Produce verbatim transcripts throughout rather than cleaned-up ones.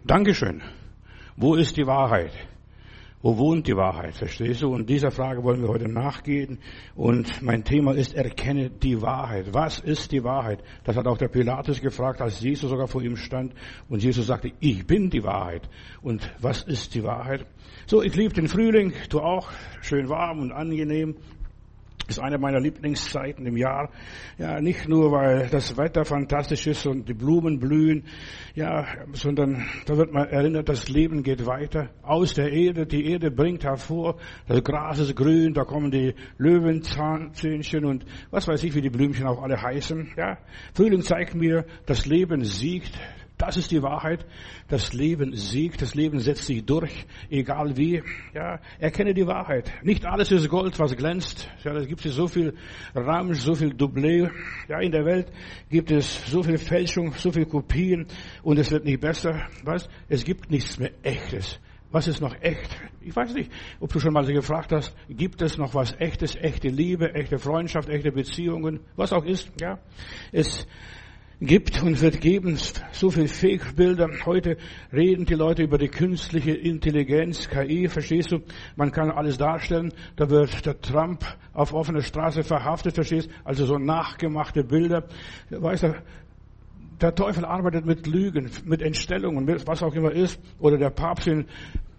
Dankeschön. Wo ist die Wahrheit? Wo wohnt die Wahrheit? Verstehst du? Und dieser Frage wollen wir heute nachgehen. Und mein Thema ist, erkenne die Wahrheit. Was ist die Wahrheit? Das hat auch der Pilatus gefragt, als Jesus sogar vor ihm stand. Und Jesus sagte, ich bin die Wahrheit. Und was ist die Wahrheit? So, ich liebe den Frühling. Du auch. Schön warm und angenehm. Das ist eine meiner Lieblingszeiten im Jahr. Ja, nicht nur, weil das Wetter fantastisch ist und die Blumen blühen, ja, sondern da wird man erinnert, das Leben geht weiter. Aus der Erde, die Erde bringt hervor, das Gras ist grün, da kommen die Löwenzähnchen und was weiß ich, wie die Blümchen auch alle heißen. Ja, Frühling zeigt mir, das Leben siegt. Das ist die Wahrheit. Das Leben siegt, das Leben setzt sich durch, egal wie. Ja, erkenne die Wahrheit. Nicht alles ist Gold, was glänzt. Ja, da gibt es so viel Ramsch, so viel Doublé. Ja, in der Welt gibt es so viel Fälschung, so viel Kopien und es wird nicht besser. Was? Es gibt nichts mehr Echtes. Was ist noch echt? Ich weiß nicht, ob du schon mal so gefragt hast, gibt es noch was Echtes, echte Liebe, echte Freundschaft, echte Beziehungen, was auch ist, ja? Es gibt und wird geben so viel Fake-Bilder. Heute reden die Leute über die künstliche Intelligenz, K I, verstehst du? Man kann alles darstellen. Da wird der Trump auf offener Straße verhaftet, verstehst du? Also so nachgemachte Bilder. Weißt du, der Teufel arbeitet mit Lügen, mit Entstellungen, mit was auch immer ist. Oder der Papst in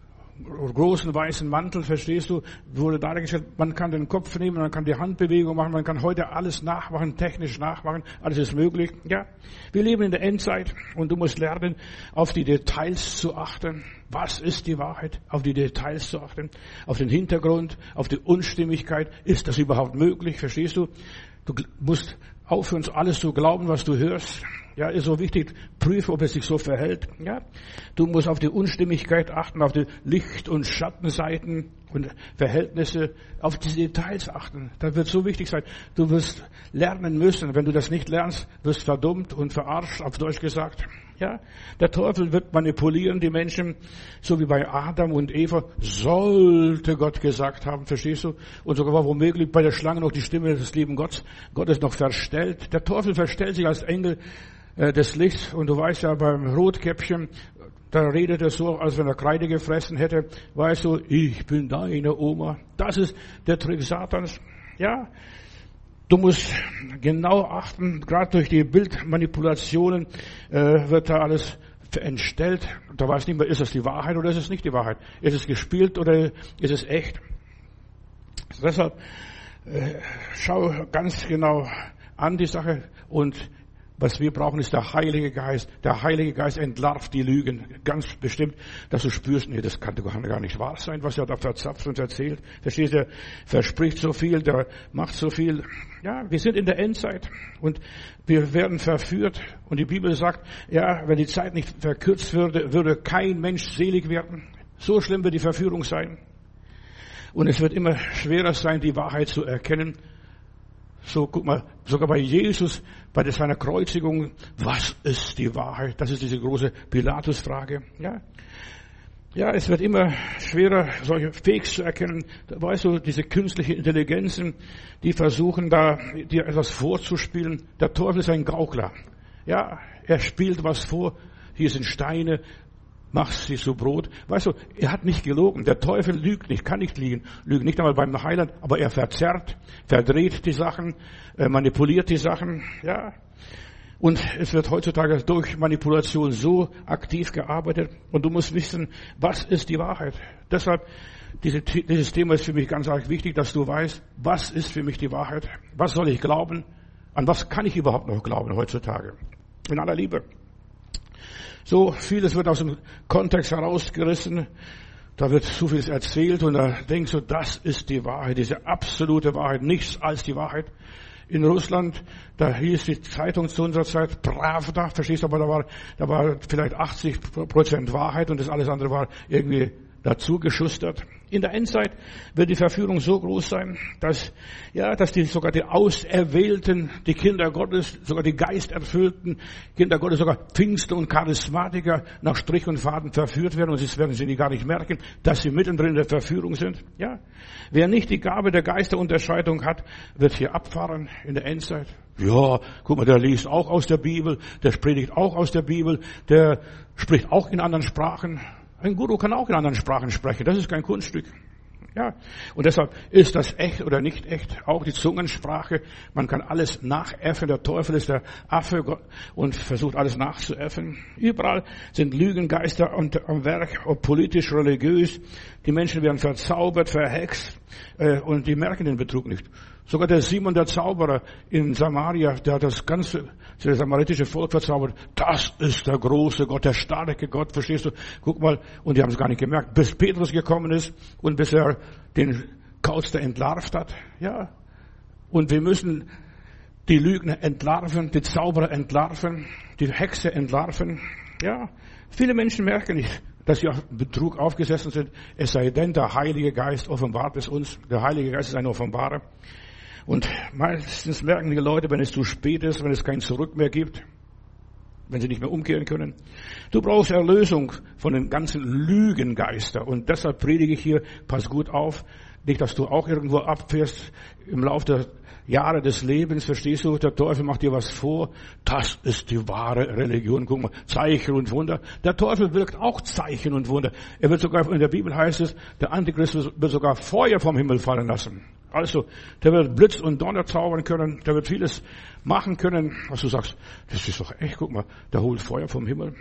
großen weißen Mantel, verstehst du, wurde dargestellt, man kann den Kopf nehmen, man kann die Handbewegung machen, man kann heute alles nachmachen, technisch nachmachen, alles ist möglich, ja. Wir leben in der Endzeit und du musst lernen, auf die Details zu achten. Was ist die Wahrheit? Auf die Details zu achten, auf den Hintergrund, auf die Unstimmigkeit. Ist das überhaupt möglich, verstehst du? Du musst aufhören, alles zu glauben, was du hörst. Ja, ist so wichtig. Prüfe, ob es sich so verhält. Ja, du musst auf die Unstimmigkeit achten, auf die Licht- und Schattenseiten und Verhältnisse, auf die Details achten. Das wird so wichtig sein. Du wirst lernen müssen. Wenn du das nicht lernst, wirst verdummt und verarscht, auf Deutsch gesagt. Ja, der Teufel wird manipulieren, die Menschen, so wie bei Adam und Eva, sollte Gott gesagt haben, verstehst du? Und sogar war womöglich bei der Schlange noch die Stimme des lieben Gottes. Gott ist noch verstellt. Der Teufel verstellt sich als Engel äh, des Lichts. Und du weißt ja, beim Rotkäppchen, da redet er so, als wenn er Kreide gefressen hätte. Weißt du, ich bin deine Oma. Das ist der Trick Satans. Ja. Du musst genau achten, gerade durch die Bildmanipulationen äh, wird da alles entstellt. Da weiß nicht mehr, ist es die Wahrheit oder ist es nicht die Wahrheit? Ist es gespielt oder ist es echt? Deshalb äh, schau ganz genau an die Sache und was wir brauchen, ist der Heilige Geist. Der Heilige Geist entlarvt die Lügen ganz bestimmt, dass du spürst, nee, das kann gar nicht wahr sein, was er da verzapft und erzählt. Verstehst du, der verspricht so viel, der macht so viel. Ja, wir sind in der Endzeit und wir werden verführt. Und die Bibel sagt, ja, wenn die Zeit nicht verkürzt würde, würde kein Mensch selig werden. So schlimm wird die Verführung sein. Und es wird immer schwerer sein, die Wahrheit zu erkennen. So, guck mal, sogar bei Jesus, bei seiner Kreuzigung, was ist die Wahrheit? Das ist diese große Pilatus-Frage. Ja, ja, es wird immer schwerer, solche Fakes zu erkennen. Da weißt du, diese künstlichen Intelligenzen, die versuchen da, dir etwas vorzuspielen. Der Teufel ist ein Gaukler. Ja, er spielt was vor. Hier sind Steine. Mach sie zu Brot. Weißt du, er hat nicht gelogen. Der Teufel lügt nicht, kann nicht lügen. Lügt nicht einmal beim Heiland, aber er verzerrt, verdreht die Sachen, manipuliert die Sachen, ja. Und es wird heutzutage durch Manipulation so aktiv gearbeitet. Und du musst wissen, was ist die Wahrheit? Deshalb, diese, dieses Thema ist für mich ganz arg wichtig, dass du weißt, was ist für mich die Wahrheit? Was soll ich glauben? An was kann ich überhaupt noch glauben heutzutage? In aller Liebe. So vieles wird aus dem Kontext herausgerissen. Da wird so vieles erzählt und da denkst du, das ist die Wahrheit, diese absolute Wahrheit, nichts als die Wahrheit. In Russland, da hieß die Zeitung zu unserer Zeit Pravda, verstehst du, aber da war, da war vielleicht achtzig Prozent Wahrheit und das alles andere war irgendwie dazu geschustert. In der Endzeit wird die Verführung so groß sein, dass, ja, dass die, sogar die Auserwählten, die Kinder Gottes, sogar die geisterfüllten Kinder Gottes, sogar Pfingster und Charismatiker nach Strich und Faden verführt werden und sie werden sie gar nicht merken, dass sie mittendrin in der Verführung sind. Ja. Wer nicht die Gabe der Geisterunterscheidung hat, wird hier abfahren in der Endzeit. Ja, guck mal, der liest auch aus der Bibel, der predigt auch aus der Bibel, der spricht auch in anderen Sprachen. Ein Guru kann auch in anderen Sprachen sprechen. Das ist kein Kunststück. Ja. Und deshalb ist das echt oder nicht echt. Auch die Zungensprache. Man kann alles nachäffen. Der Teufel ist der Affe und versucht alles nachzuäffen. Überall sind Lügengeister am Werk, ob politisch, religiös. Die Menschen werden verzaubert, verhext, und die merken den Betrug nicht. Sogar der Simon, der Zauberer in Samaria, der hat das ganze das samaritische Volk verzaubert. Das ist der große Gott, der starke Gott, verstehst du? Guck mal, und die haben es gar nicht gemerkt, bis Petrus gekommen ist und bis er den Kauz entlarvt hat. Ja. Und wir müssen die Lügner entlarven, die Zauberer entlarven, die Hexe entlarven. Ja. Viele Menschen merken nicht, dass sie auf Betrug aufgesessen sind. Es sei denn, der Heilige Geist offenbart es uns. Der Heilige Geist ist ein Offenbarer. Und meistens merken die Leute, wenn es zu spät ist, wenn es kein Zurück mehr gibt, wenn sie nicht mehr umkehren können. Du brauchst Erlösung von den ganzen Lügengeistern. Und deshalb predige ich hier, pass gut auf, nicht, dass du auch irgendwo abfährst im Laufe der Jahre des Lebens, verstehst du? Der Teufel macht dir was vor. Das ist die wahre Religion. Guck mal, Zeichen und Wunder. Der Teufel wirkt auch Zeichen und Wunder. Er wird sogar, in der Bibel heißt es, der Antichrist wird sogar Feuer vom Himmel fallen lassen. Also, der wird Blitz und Donner zaubern können, der wird vieles machen können, was du sagst, das ist doch echt, guck mal, der holt Feuer vom Himmel.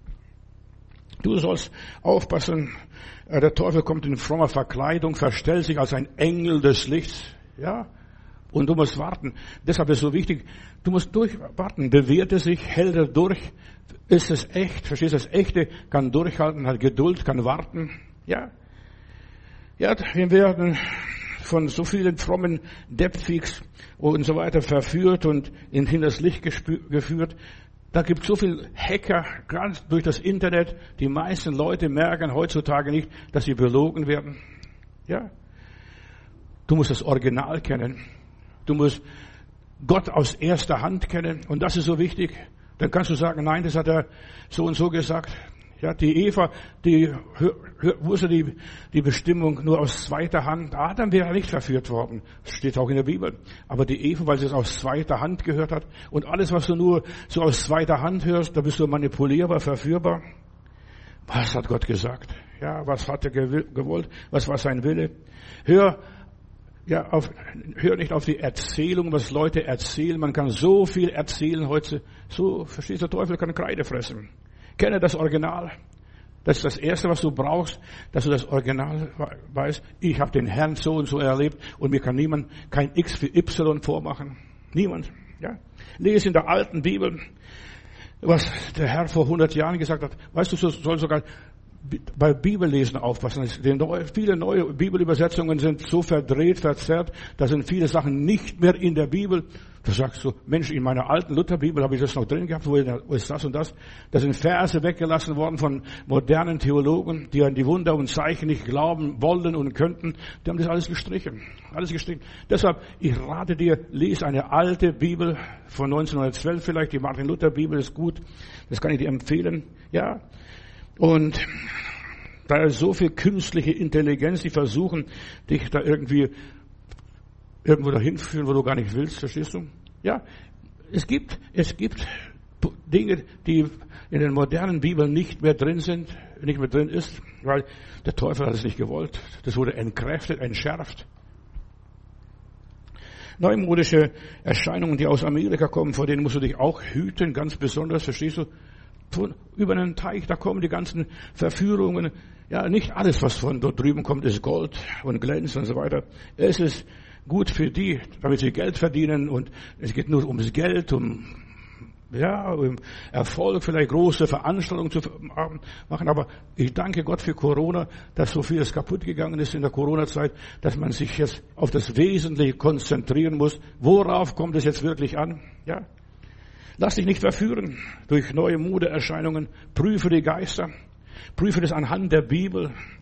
Du sollst aufpassen, der Teufel kommt in frommer Verkleidung, verstellt sich als ein Engel des Lichts, ja, und du musst warten. Deshalb ist es so wichtig, du musst durchwarten, bewährt er sich, hält er durch, ist es echt, verstehst du, das Echte kann durchhalten, hat Geduld, kann warten, ja. Ja, wir werden von so vielen frommen Deppfix und so weiter verführt und in hinters Licht geführt. Da gibt es so viel Hacker, ganz durch das Internet. Die meisten Leute merken heutzutage nicht, dass sie belogen werden. Ja? Du musst das Original kennen. Du musst Gott aus erster Hand kennen. Und das ist so wichtig. Dann kannst du sagen, nein, das hat er so und so gesagt. Ja, die Eva, die wusste die, die Bestimmung nur aus zweiter Hand. Adam wäre nicht verführt worden. Das steht auch in der Bibel. Aber die Eva, weil sie es aus zweiter Hand gehört hat. Und alles, was du nur so aus zweiter Hand hörst, da bist du manipulierbar, verführbar. Was hat Gott gesagt? Ja, was hat er gewollt? Was war sein Wille? Hör, ja, auf, hör nicht auf die Erzählung, was Leute erzählen. Man kann so viel erzählen heute. So, verstehst du, der Teufel kann Kreide fressen. Kenne das Original. Das ist das Erste, was du brauchst, dass du das Original weißt. Ich habe den Herrn so und so erlebt und mir kann niemand kein X für Y vormachen. Niemand. Ja? Lese in der alten Bibel, was der Herr vor hundert Jahren gesagt hat. Weißt du, du sollst sogar bei Bibellesen aufpassen. Viele neue Bibelübersetzungen sind so verdreht, verzerrt, da sind viele Sachen nicht mehr in der Bibel. Da sagst du, Mensch, in meiner alten Lutherbibel habe ich das noch drin gehabt, wo ist das und das? Da sind Verse weggelassen worden von modernen Theologen, die an die Wunder und Zeichen nicht glauben wollen und könnten. Die haben das alles gestrichen. Alles gestrichen. Deshalb, ich rate dir, lese eine alte Bibel von neunzehnhundertzwölf vielleicht, die Martin Luther Bibel ist gut. Das kann ich dir empfehlen. Ja. Und da ist so viel künstliche Intelligenz, die versuchen, dich da irgendwie irgendwo dahin führen, wo du gar nicht willst, verstehst du? Ja, es gibt, es gibt Dinge, die in den modernen Bibeln nicht mehr drin sind, nicht mehr drin ist, weil der Teufel hat es nicht gewollt. Das wurde entkräftet, entschärft. Neumodische Erscheinungen, die aus Amerika kommen, vor denen musst du dich auch hüten, ganz besonders, verstehst du? Von über einen Teich, da kommen die ganzen Verführungen. Ja, nicht alles, was von dort drüben kommt, ist Gold und glänzt und so weiter. Es ist gut für die, damit sie Geld verdienen und es geht nur ums Geld, um, ja, um Erfolg, vielleicht große Veranstaltungen zu machen. Aber ich danke Gott für Corona, dass so vieles kaputt gegangen ist in der Corona-Zeit, dass man sich jetzt auf das Wesentliche konzentrieren muss. Worauf kommt es jetzt wirklich an? Ja. Lass dich nicht verführen durch neue Modeerscheinungen. Prüfe die Geister. Prüfe das anhand der Bibel.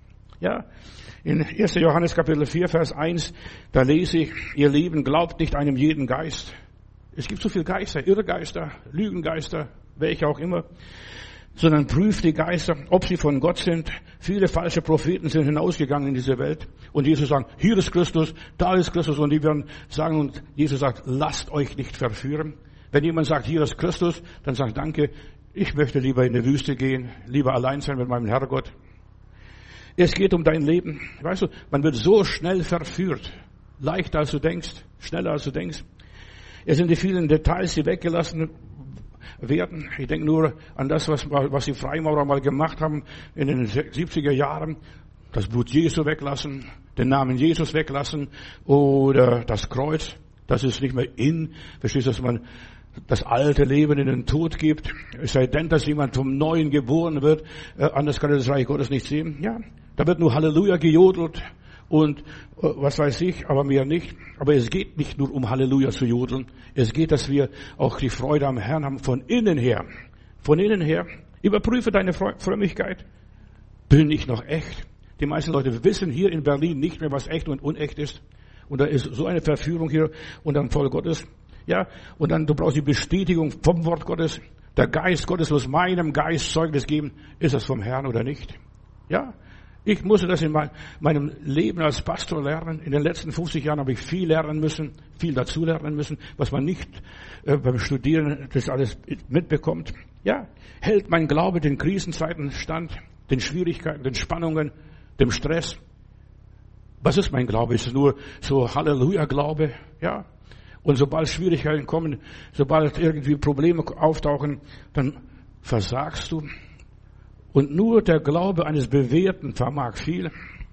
Ja, in erster Johannes Kapitel vier, Vers eins, da lese ich, ihr Lieben, glaubt nicht einem jeden Geist. Es gibt so viele Geister, Irrgeister, Lügengeister, welche auch immer, sondern prüft die Geister, ob sie von Gott sind. Viele falsche Propheten sind hinausgegangen in diese Welt und Jesus sagt, hier ist Christus, da ist Christus, und die werden sagen, und Jesus sagt, lasst euch nicht verführen. Wenn jemand sagt, hier ist Christus, dann sagt, danke, ich möchte lieber in die Wüste gehen, lieber allein sein mit meinem Herrgott. Es geht um dein Leben. Weißt du, man wird so schnell verführt. Leichter als du denkst, schneller als du denkst. Es sind die vielen Details, die weggelassen werden. Ich denke nur an das, was, was die Freimaurer mal gemacht haben in den siebziger Jahren. Das Blut Jesu weglassen, den Namen Jesus weglassen oder das Kreuz. Das ist nicht mehr in. Verstehst du, dass man das alte Leben in den Tod gibt? Es sei denn, dass jemand vom Neuen geboren wird. Äh, anders kann er das Reich Gottes nicht sehen. Ja, da wird nur Halleluja gejodelt und äh, was weiß ich, aber mehr nicht. Aber es geht nicht nur um Halleluja zu jodeln. Es geht, dass wir auch die Freude am Herrn haben von innen her. Von innen her. Überprüfe deine Frömmigkeit. Bin ich noch echt? Die meisten Leute wissen hier in Berlin nicht mehr, was echt und unecht ist. Und da ist so eine Verführung hier unter dem Volk Gottes. Ja, und dann, du brauchst die Bestätigung vom Wort Gottes. Der Geist Gottes muss meinem Geist Zeugnis geben. Ist das vom Herrn oder nicht? Ja, ich musste das in mein, meinem Leben als Pastor lernen. In den letzten fünfzig Jahren habe ich viel lernen müssen, viel dazu lernen müssen, was man nicht äh, beim Studieren das alles mitbekommt. Ja, hält mein Glaube den Krisenzeiten stand, den Schwierigkeiten, den Spannungen, dem Stress. Was ist mein Glaube? Ist es nur so Halleluja-Glaube? Ja. Und sobald Schwierigkeiten kommen, sobald irgendwie Probleme auftauchen, dann versagst du. Und nur der Glaube eines Bewährten vermag viel.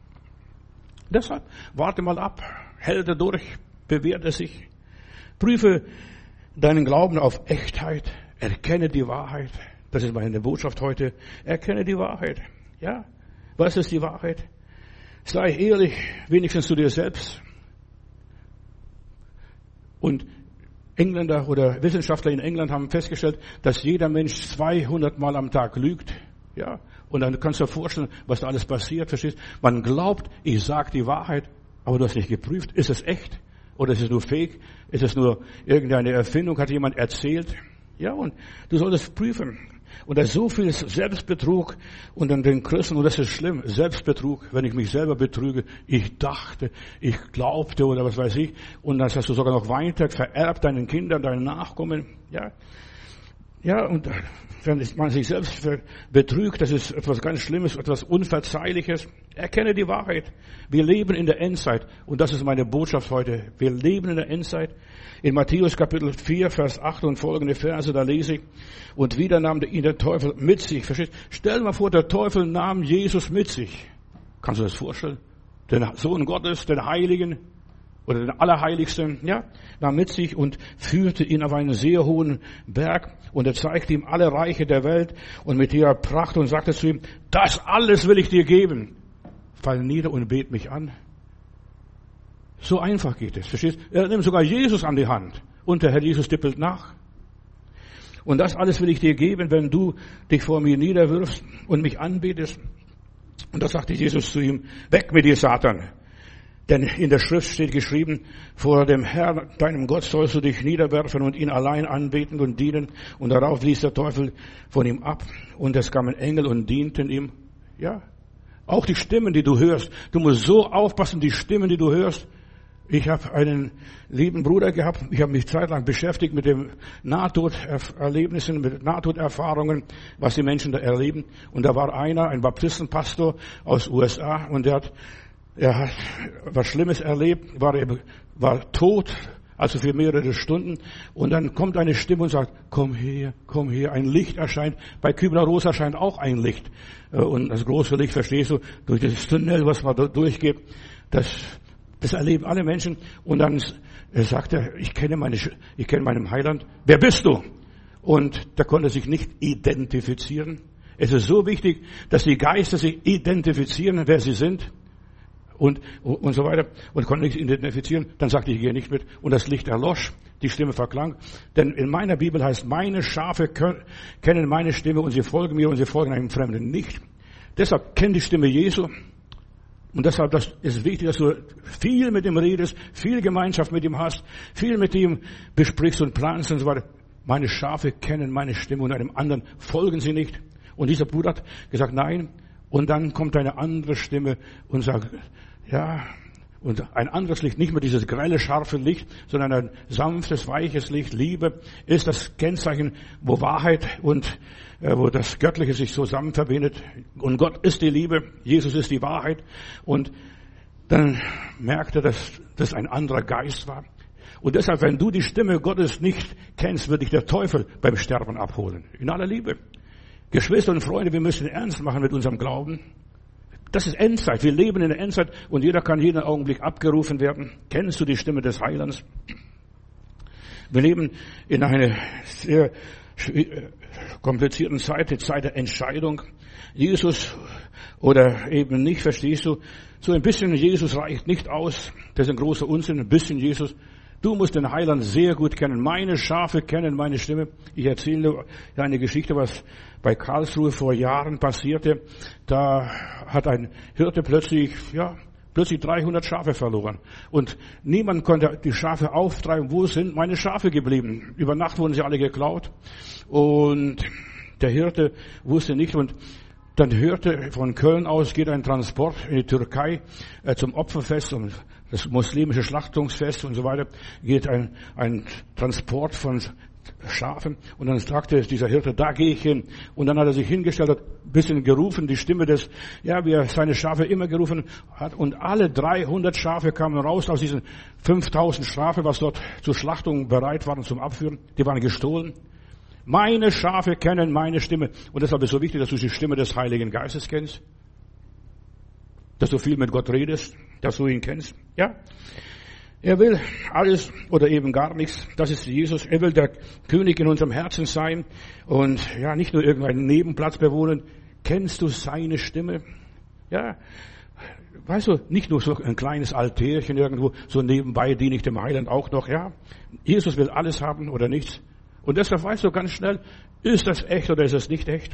Deshalb warte mal ab, hält er durch, bewährt er sich. Prüfe deinen Glauben auf Echtheit, erkenne die Wahrheit. Das ist meine Botschaft heute. Erkenne die Wahrheit. Ja, was ist die Wahrheit? Sei ehrlich, wenigstens zu dir selbst. Und Engländer oder Wissenschaftler in England haben festgestellt, dass jeder Mensch zweihundert Mal am Tag lügt. Ja, und dann kannst du dir vorstellen, was da alles passiert, verstehst? Man glaubt, ich sage die Wahrheit, aber du hast nicht geprüft. Ist es echt? Oder ist es nur Fake? Ist es nur irgendeine Erfindung? Hat jemand erzählt? Ja, und du solltest prüfen. Und da ist so viel Selbstbetrug unter den Christen, und das ist schlimm, Selbstbetrug, wenn ich mich selber betrüge. Ich dachte, ich glaubte oder was weiß ich, und das hast du sogar noch weiter vererbt deinen Kindern, deinen Nachkommen. Ja, ja, und wenn man sich selbst betrügt, das ist etwas ganz Schlimmes, etwas Unverzeihliches. Erkenne die Wahrheit. Wir leben in der Endzeit, und das ist meine Botschaft heute. Wir leben in der Endzeit. In Matthäus Kapitel vier, Vers acht und folgende Verse, da lese ich, und wieder nahm ihn der Teufel mit sich. Verstehst? Stell dir mal vor, der Teufel nahm Jesus mit sich. Kannst du das vorstellen? Den Sohn Gottes, den Heiligen oder den Allerheiligsten, ja, nahm mit sich und führte ihn auf einen sehr hohen Berg, und er zeigte ihm alle Reiche der Welt und mit ihrer Pracht und sagte zu ihm, das alles will ich dir geben. Fall nieder und bet mich an. So einfach geht es, verstehst? Er nimmt sogar Jesus an die Hand und der Herr Jesus tippelt nach. Und das alles will ich dir geben, wenn du dich vor mir niederwirfst und mich anbetest. Und da sagte Jesus zu ihm, weg mit dir, Satan. Denn in der Schrift steht geschrieben, vor dem Herrn, deinem Gott, sollst du dich niederwerfen und ihn allein anbeten und dienen. Und darauf ließ der Teufel von ihm ab. Und es kamen Engel und dienten ihm. Ja, auch die Stimmen, die du hörst. Du musst so aufpassen, die Stimmen, die du hörst. Ich habe einen lieben Bruder gehabt. Ich habe mich zeitlang beschäftigt mit den Nahtoderlebnissen, mit Nahtoderfahrungen, was die Menschen da erleben. Und da war einer, ein Baptistenpastor aus U S A, und der hat, er hat was Schlimmes erlebt, war, war tot, also für mehrere Stunden. Und dann kommt eine Stimme und sagt, komm her, komm her, ein Licht erscheint. Bei Kübler-Ross erscheint auch ein Licht. Und das große Licht, verstehst du, durch das Tunnel, was man da durchgeht, das Das erleben alle Menschen. Und dann sagt er, ich kenne meine, ich kenne meinen Heiland. Wer bist du? Und der konnte sich nicht identifizieren. Es ist so wichtig, dass die Geister sich identifizieren, wer sie sind. Und, und so weiter. Und konnte nicht identifizieren. Dann sagte ich, ich gehe nicht mit. Und das Licht erlosch. Die Stimme verklang. Denn in meiner Bibel heißt, meine Schafe können, kennen meine Stimme und sie folgen mir und sie folgen einem Fremden nicht. Deshalb kenn die Stimme Jesu. Und deshalb das ist wichtig, dass du viel mit ihm redest, viel Gemeinschaft mit ihm hast, viel mit ihm besprichst und planst und so weiter. Meine Schafe kennen meine Stimme und einem anderen folgen sie nicht. Und dieser Bruder hat gesagt, nein. Und dann kommt eine andere Stimme und sagt, ja, und ein anderes Licht, nicht mehr dieses grelle, scharfe Licht, sondern ein sanftes, weiches Licht. Liebe ist das Kennzeichen, wo Wahrheit und äh, wo das Göttliche sich zusammen verbindet. Und Gott ist die Liebe, Jesus ist die Wahrheit. Und dann merkte er, dass das ein anderer Geist war. Und deshalb, wenn du die Stimme Gottes nicht kennst, wird dich der Teufel beim Sterben abholen. In aller Liebe. Geschwister und Freunde, wir müssen ernst machen mit unserem Glauben. Das ist Endzeit. Wir leben in der Endzeit und jeder kann jeden Augenblick abgerufen werden. Kennst du die Stimme des Heilands? Wir leben in einer sehr komplizierten Zeit, die Zeit der Entscheidung. Jesus oder eben nicht, verstehst du? So ein bisschen Jesus reicht nicht aus. Das ist ein großer Unsinn, ein bisschen Jesus. Du musst den Heiland sehr gut kennen. Meine Schafe kennen meine Stimme. Ich erzähle dir eine Geschichte, was bei Karlsruhe vor Jahren passierte. Da hat ein Hirte plötzlich, ja, plötzlich dreihundert Schafe verloren. Und niemand konnte die Schafe auftreiben. Wo sind meine Schafe geblieben? Über Nacht wurden sie alle geklaut. Und der Hirte wusste nicht. Und dann hörte, von Köln aus geht ein Transport in die Türkei äh, zum Opferfest, um das muslimische Schlachtungsfest und so weiter, geht ein, ein Transport von Schafen. Und dann sagte dieser Hirte, da gehe ich hin. Und dann hat er sich hingestellt, hat ein bisschen gerufen, die Stimme des, ja, wie er seine Schafe immer gerufen hat. Und alle dreihundert Schafe kamen raus aus diesen fünftausend Schafe, was dort zur Schlachtung bereit waren zum Abführen. Die waren gestohlen. Meine Schafe kennen meine Stimme. Und deshalb ist es so wichtig, dass du die Stimme des Heiligen Geistes kennst. Dass du viel mit Gott redest, dass du ihn kennst. Ja. Er will alles oder eben gar nichts. Das ist Jesus. Er will der König in unserem Herzen sein. Und ja, nicht nur irgendeinen Nebenplatz bewohnen. Kennst du seine Stimme? Ja. Weißt du, nicht nur so ein kleines Altärchen irgendwo, so nebenbei diene ich dem Heiland auch noch. Ja. Jesus will alles haben oder nichts. Und deshalb weißt du ganz schnell, ist das echt oder ist es nicht echt?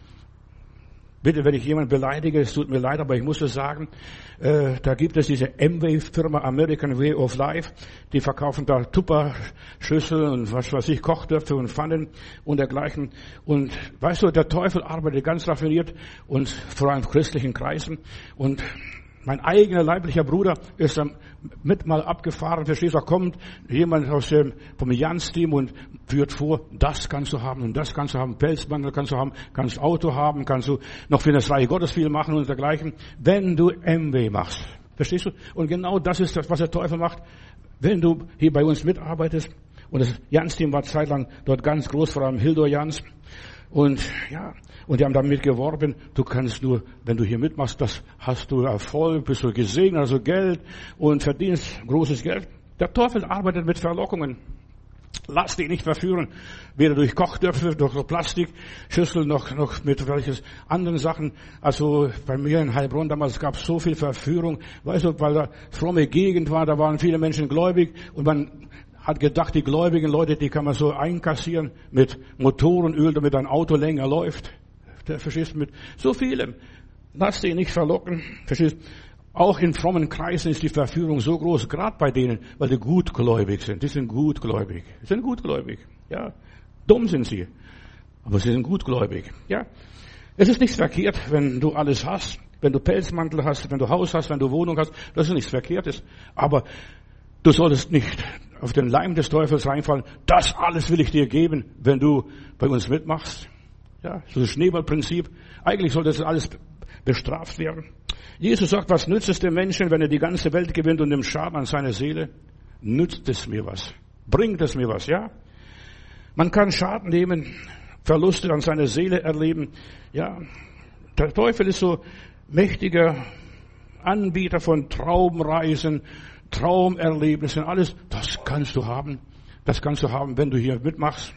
Bitte, wenn ich jemanden beleidige, es tut mir leid, aber ich muss es sagen, äh, da gibt es diese Amway-Firma, American Way of Life, die verkaufen da Tupperschüsseln und was weiß ich, Kochtöpfe und Pfannen und dergleichen. Und weißt du, der Teufel arbeitet ganz raffiniert und vor allem in christlichen Kreisen. Und mein eigener leiblicher Bruder ist dann mit mal abgefahren, verstehst du, da kommt jemand aus dem, vom Jans-Team und führt vor, das kannst du haben und das kannst du haben, Pelzmantel kannst du haben, kannst Auto haben, kannst du noch für das Reich Gottes viel machen und dergleichen, wenn du M W machst. Verstehst du? Und genau das ist das, was der Teufel macht, wenn du hier bei uns mitarbeitest. Und das Jans-Team war zeitlang dort ganz groß, vor allem Hildur Jans. Und ja, und die haben damit geworben, du kannst nur, wenn du hier mitmachst, das hast du Erfolg, bist du gesegnet, also Geld und verdienst großes Geld. Der Teufel arbeitet mit Verlockungen. Lass dich nicht verführen, weder durch Kochtöpfe, durch Plastikschüsseln, noch, noch mit welches anderen Sachen. Also bei mir in Heilbronn damals gab es so viel Verführung, weißt du, weil da fromme Gegend war, da waren viele Menschen gläubig und man hat gedacht, die gläubigen Leute, die kann man so einkassieren mit Motorenöl, damit ein Auto länger läuft. Verstehst du, mit so vielem. Lass dich nicht verlocken. Verstehst du? Auch in frommen Kreisen ist die Verführung so groß, gerade bei denen, weil die gutgläubig sind. Die sind gutgläubig. Die sind gutgläubig. Ja. Dumm sind sie. Aber sie sind gutgläubig. Ja. Es ist nichts verkehrt, wenn du alles hast. Wenn du Pelzmantel hast, wenn du Haus hast, wenn du Wohnung hast. Das ist nichts Verkehrtes. Aber du solltest nicht auf den Leim des Teufels reinfallen. Das alles will ich dir geben, wenn du bei uns mitmachst. Ja, so das Schneeballprinzip. Eigentlich sollte das alles bestraft werden. Jesus sagt, was nützt es dem Menschen, wenn er die ganze Welt gewinnt und nimmt Schaden an seiner Seele? Nützt es mir was? Bringt es mir was? Ja? Man kann Schaden nehmen, Verluste an seiner Seele erleben. Ja, der Teufel ist so mächtiger Anbieter von Traumreisen, Traumerlebnissen, alles. Das kannst du haben. Das kannst du haben, wenn du hier mitmachst.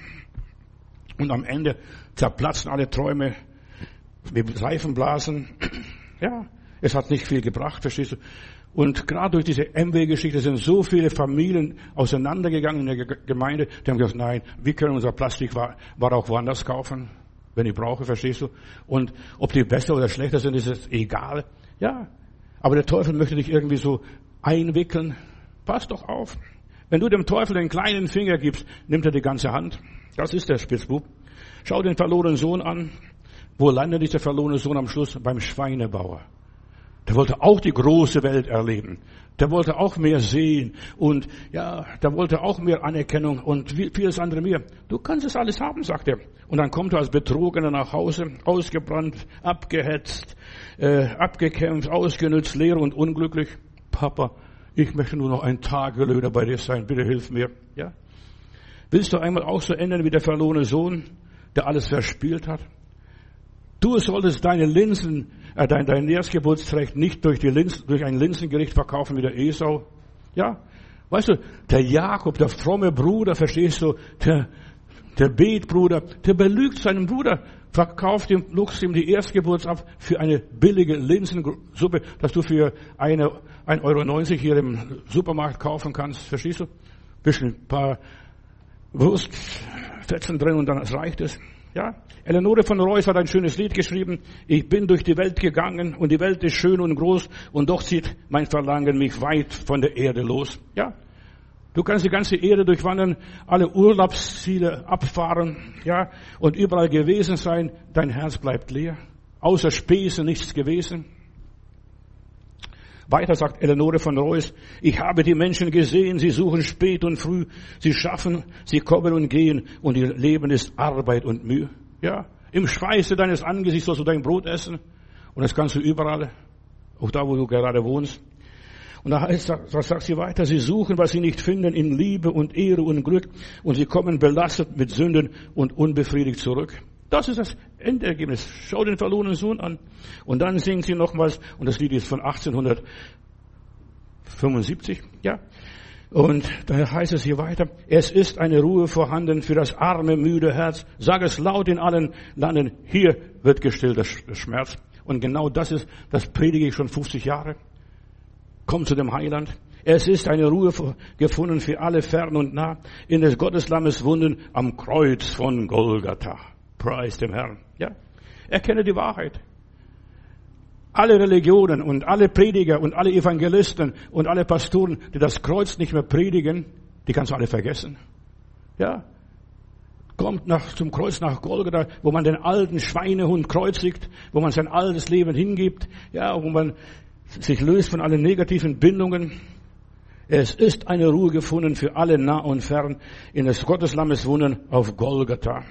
Und am Ende zerplatzen alle Träume wie Seifenblasen. Ja, es hat nicht viel gebracht, verstehst du? Und gerade durch diese M W-Geschichte sind so viele Familien auseinandergegangen in der Gemeinde. Die haben gesagt, nein, wir können unser Plastik war, war auch woanders kaufen, wenn ich brauche, verstehst du? Und ob die besser oder schlechter sind, ist es egal. Ja, Aber der Teufel möchte dich irgendwie so einwickeln. Pass doch auf. Wenn du dem Teufel den kleinen Finger gibst, nimmt er die ganze Hand. Das ist der Spitzbub. Schau den verlorenen Sohn an. Wo landet dieser verlorene Sohn am Schluss? Beim Schweinebauer. Der wollte auch die große Welt erleben. Der wollte auch mehr sehen. Und ja, der wollte auch mehr Anerkennung und vieles andere mehr. Du kannst es alles haben, sagt er. Und dann kommt er als Betrogener nach Hause, ausgebrannt, abgehetzt, äh, abgekämpft, ausgenützt, leer und unglücklich. Papa, ich möchte nur noch ein Tagelöhner bei dir sein. Bitte hilf mir. Ja? Willst du einmal auch so enden wie der verlorene Sohn, der alles verspielt hat? Du solltest deine Linsen, äh, dein, dein Erstgeburtsrecht nicht durch, die Linsen, durch ein Linsengericht verkaufen wie der Esau. Ja? Weißt du, der Jakob, der fromme Bruder, verstehst du, der, der Betbruder, der belügt seinen Bruder, verkauft ihm, luchst ihm die Erstgeburt ab für eine billige Linsensuppe, dass du für eine, ein Euro neunzig hier im Supermarkt kaufen kannst. Verstehst du? Bisschen ein paar Wurstfetzen drin und dann reicht es. Ja, Eleonore von Reuss hat ein schönes Lied geschrieben. Ich bin durch die Welt gegangen und die Welt ist schön und groß und doch zieht mein Verlangen mich weit von der Erde los. Ja, du kannst die ganze Erde durchwandern, alle Urlaubsziele abfahren, ja, und überall gewesen sein. Dein Herz bleibt leer. Außer Späße nichts gewesen. Weiter sagt Eleonore von Reuss, ich habe die Menschen gesehen, sie suchen spät und früh, sie schaffen, sie kommen und gehen und ihr Leben ist Arbeit und Mühe. Ja, im Schweiße deines Angesichts sollst du dein Brot essen und das kannst du überall, auch da, wo du gerade wohnst. Und da heißt, was sagt sie weiter? Sie suchen, was sie nicht finden, in Liebe und Ehre und Glück und sie kommen belastet mit Sünden und unbefriedigt zurück. Das ist das Endergebnis. Schau den verlorenen Sohn an. Und dann singen sie nochmals, und das Lied ist von achtzehnhundertfünfundsiebzig, ja. Und da heißt es hier weiter, es ist eine Ruhe vorhanden für das arme, müde Herz. Sag es laut in allen Landen, hier wird gestillt der Schmerz. Und genau das ist, das predige ich schon fünfzig Jahre. Komm zu dem Heiland. Es ist eine Ruhe gefunden für alle fern und nah, in des Gotteslammes Wunden am Kreuz von Golgatha. Preis dem Herrn. Ja, erkenne die Wahrheit. Alle Religionen und alle Prediger und alle Evangelisten und alle Pastoren, die das Kreuz nicht mehr predigen, die kannst du alle vergessen. Ja, kommt nach, zum Kreuz nach Golgatha, wo man den alten Schweinehund kreuzigt, wo man sein altes Leben hingibt, ja, wo man sich löst von allen negativen Bindungen. Es ist eine Ruhe gefunden für alle nah und fern in des Gotteslammes Wunden auf Golgatha.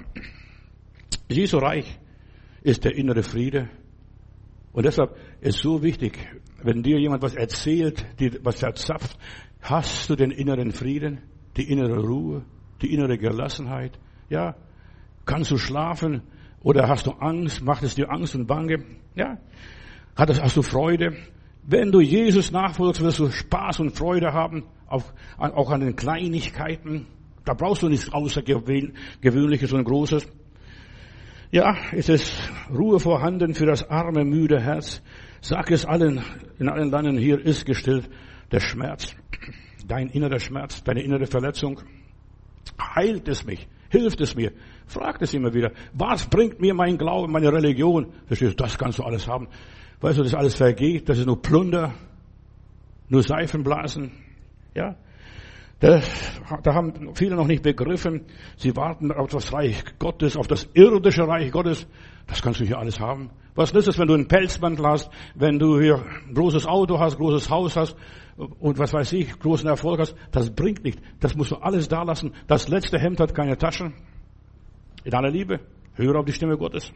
Jesu Reich ist der innere Friede. Und deshalb ist so wichtig, wenn dir jemand was erzählt, die was verzapft, hast du den inneren Frieden, die innere Ruhe, die innere Gelassenheit. Ja, kannst du schlafen oder hast du Angst, macht es dir Angst und Bange? Ja, hast du Freude? Wenn du Jesus nachfolgst, wirst du Spaß und Freude haben, auch an den Kleinigkeiten. Da brauchst du nichts Außergewöhnliches und Großes. Ja, es ist Ruhe vorhanden für das arme, müde Herz. Sag es allen, in allen Landen, hier ist gestillt der Schmerz. Dein innerer Schmerz, deine innere Verletzung. Heilt es mich? Hilft es mir? Fragt es immer wieder. Was bringt mir mein Glaube, meine Religion? Verstehst du, das kannst du alles haben. Weißt du, das alles vergeht, das ist nur Plunder, nur Seifenblasen. Ja, Da, da haben viele noch nicht begriffen. Sie warten auf das Reich Gottes, auf das irdische Reich Gottes. Das kannst du hier alles haben. Was nützt es, wenn du einen Pelzmantel hast, wenn du hier ein großes Auto hast, großes Haus hast und was weiß ich, großen Erfolg hast? Das bringt nicht. Das musst du alles da lassen. Das letzte Hemd hat keine Taschen. In aller Liebe, höre auf die Stimme Gottes.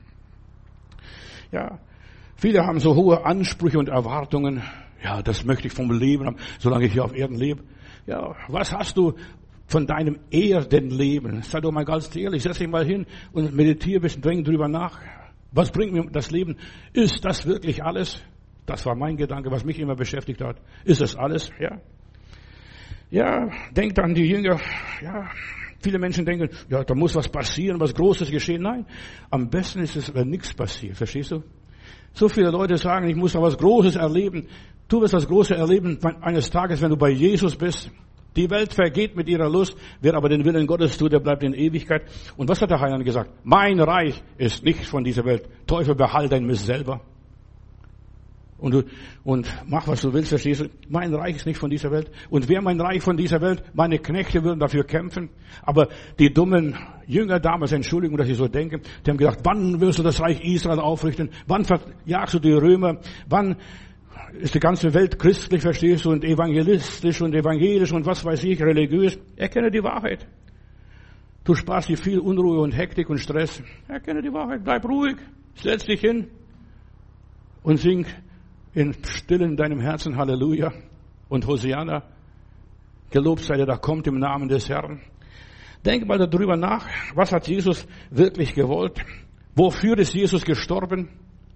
Ja, viele haben so hohe Ansprüche und Erwartungen. Ja, das möchte ich vom Leben haben, solange ich hier auf Erden lebe. Ja, was hast du von deinem Erdenleben? Sei doch mal ganz ehrlich, setz dich mal hin und meditiere ein bisschen, denk drüber nach. Was bringt mir das Leben? Ist das wirklich alles? Das war mein Gedanke, was mich immer beschäftigt hat. Ist das alles? Ja. Ja, denkt an die Jünger. Ja, viele Menschen denken, ja, da muss was passieren, was Großes geschehen. Nein, am besten ist es, wenn nichts passiert. Verstehst du? So viele Leute sagen, ich muss noch was Großes erleben. Du wirst das Große erleben eines Tages, wenn du bei Jesus bist. Die Welt vergeht mit ihrer Lust. Wer aber den Willen Gottes tut, der bleibt in Ewigkeit. Und was hat der Heiland gesagt? Mein Reich ist nicht von dieser Welt. Teufel, behalte dein Mist selber. Und, du, und mach, was du willst, verstehst du? Mein Reich ist nicht von dieser Welt. Und wer mein Reich von dieser Welt, meine Knechte würden dafür kämpfen. Aber die dummen Jünger damals, Entschuldigung, dass ich so denke, die haben gedacht, wann wirst du das Reich Israel aufrichten? Wann verjagst du die Römer? Wann ist die ganze Welt christlich, verstehst du, und evangelistisch und evangelisch und was weiß ich, religiös? Erkenne die Wahrheit. Du sparst dir viel Unruhe und Hektik und Stress. Erkenne die Wahrheit, bleib ruhig, setz dich hin und sing in Stillen deinem Herzen Halleluja und Hosianna. Gelobt sei der, da kommt im Namen des Herrn. Denk mal darüber nach, was hat Jesus wirklich gewollt? Wofür ist Jesus gestorben?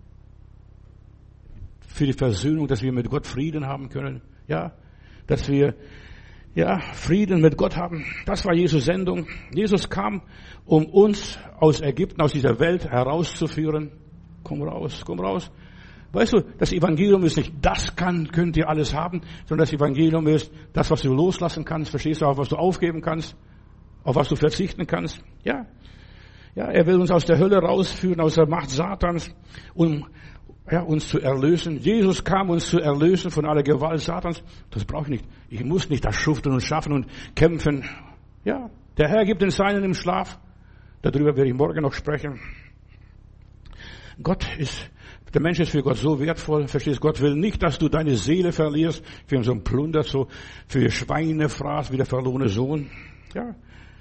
Für die Versöhnung, dass wir mit Gott Frieden haben können. Ja, dass wir ja Frieden mit Gott haben. Das war Jesus Sendung. Jesus kam, um uns aus Ägypten, aus dieser Welt herauszuführen. Komm raus, komm raus. Weißt du, das Evangelium ist nicht, das kann, könnt ihr alles haben, sondern das Evangelium ist das, was du loslassen kannst, verstehst du, auf was du aufgeben kannst, auf was du verzichten kannst. Ja, ja, er will uns aus der Hölle rausführen, aus der Macht Satans, um ja, uns zu erlösen. Jesus kam, uns zu erlösen von aller Gewalt Satans. Das brauche ich nicht. Ich muss nicht das schuften und schaffen und kämpfen. Ja, der Herr gibt den Seinen im Schlaf. Darüber werde ich morgen noch sprechen. Gott ist Der Mensch ist für Gott so wertvoll, verstehst du? Gott will nicht, dass du deine Seele verlierst, für so ein Plunder, so für Schweinefraß wie der verlorene Sohn. Ja.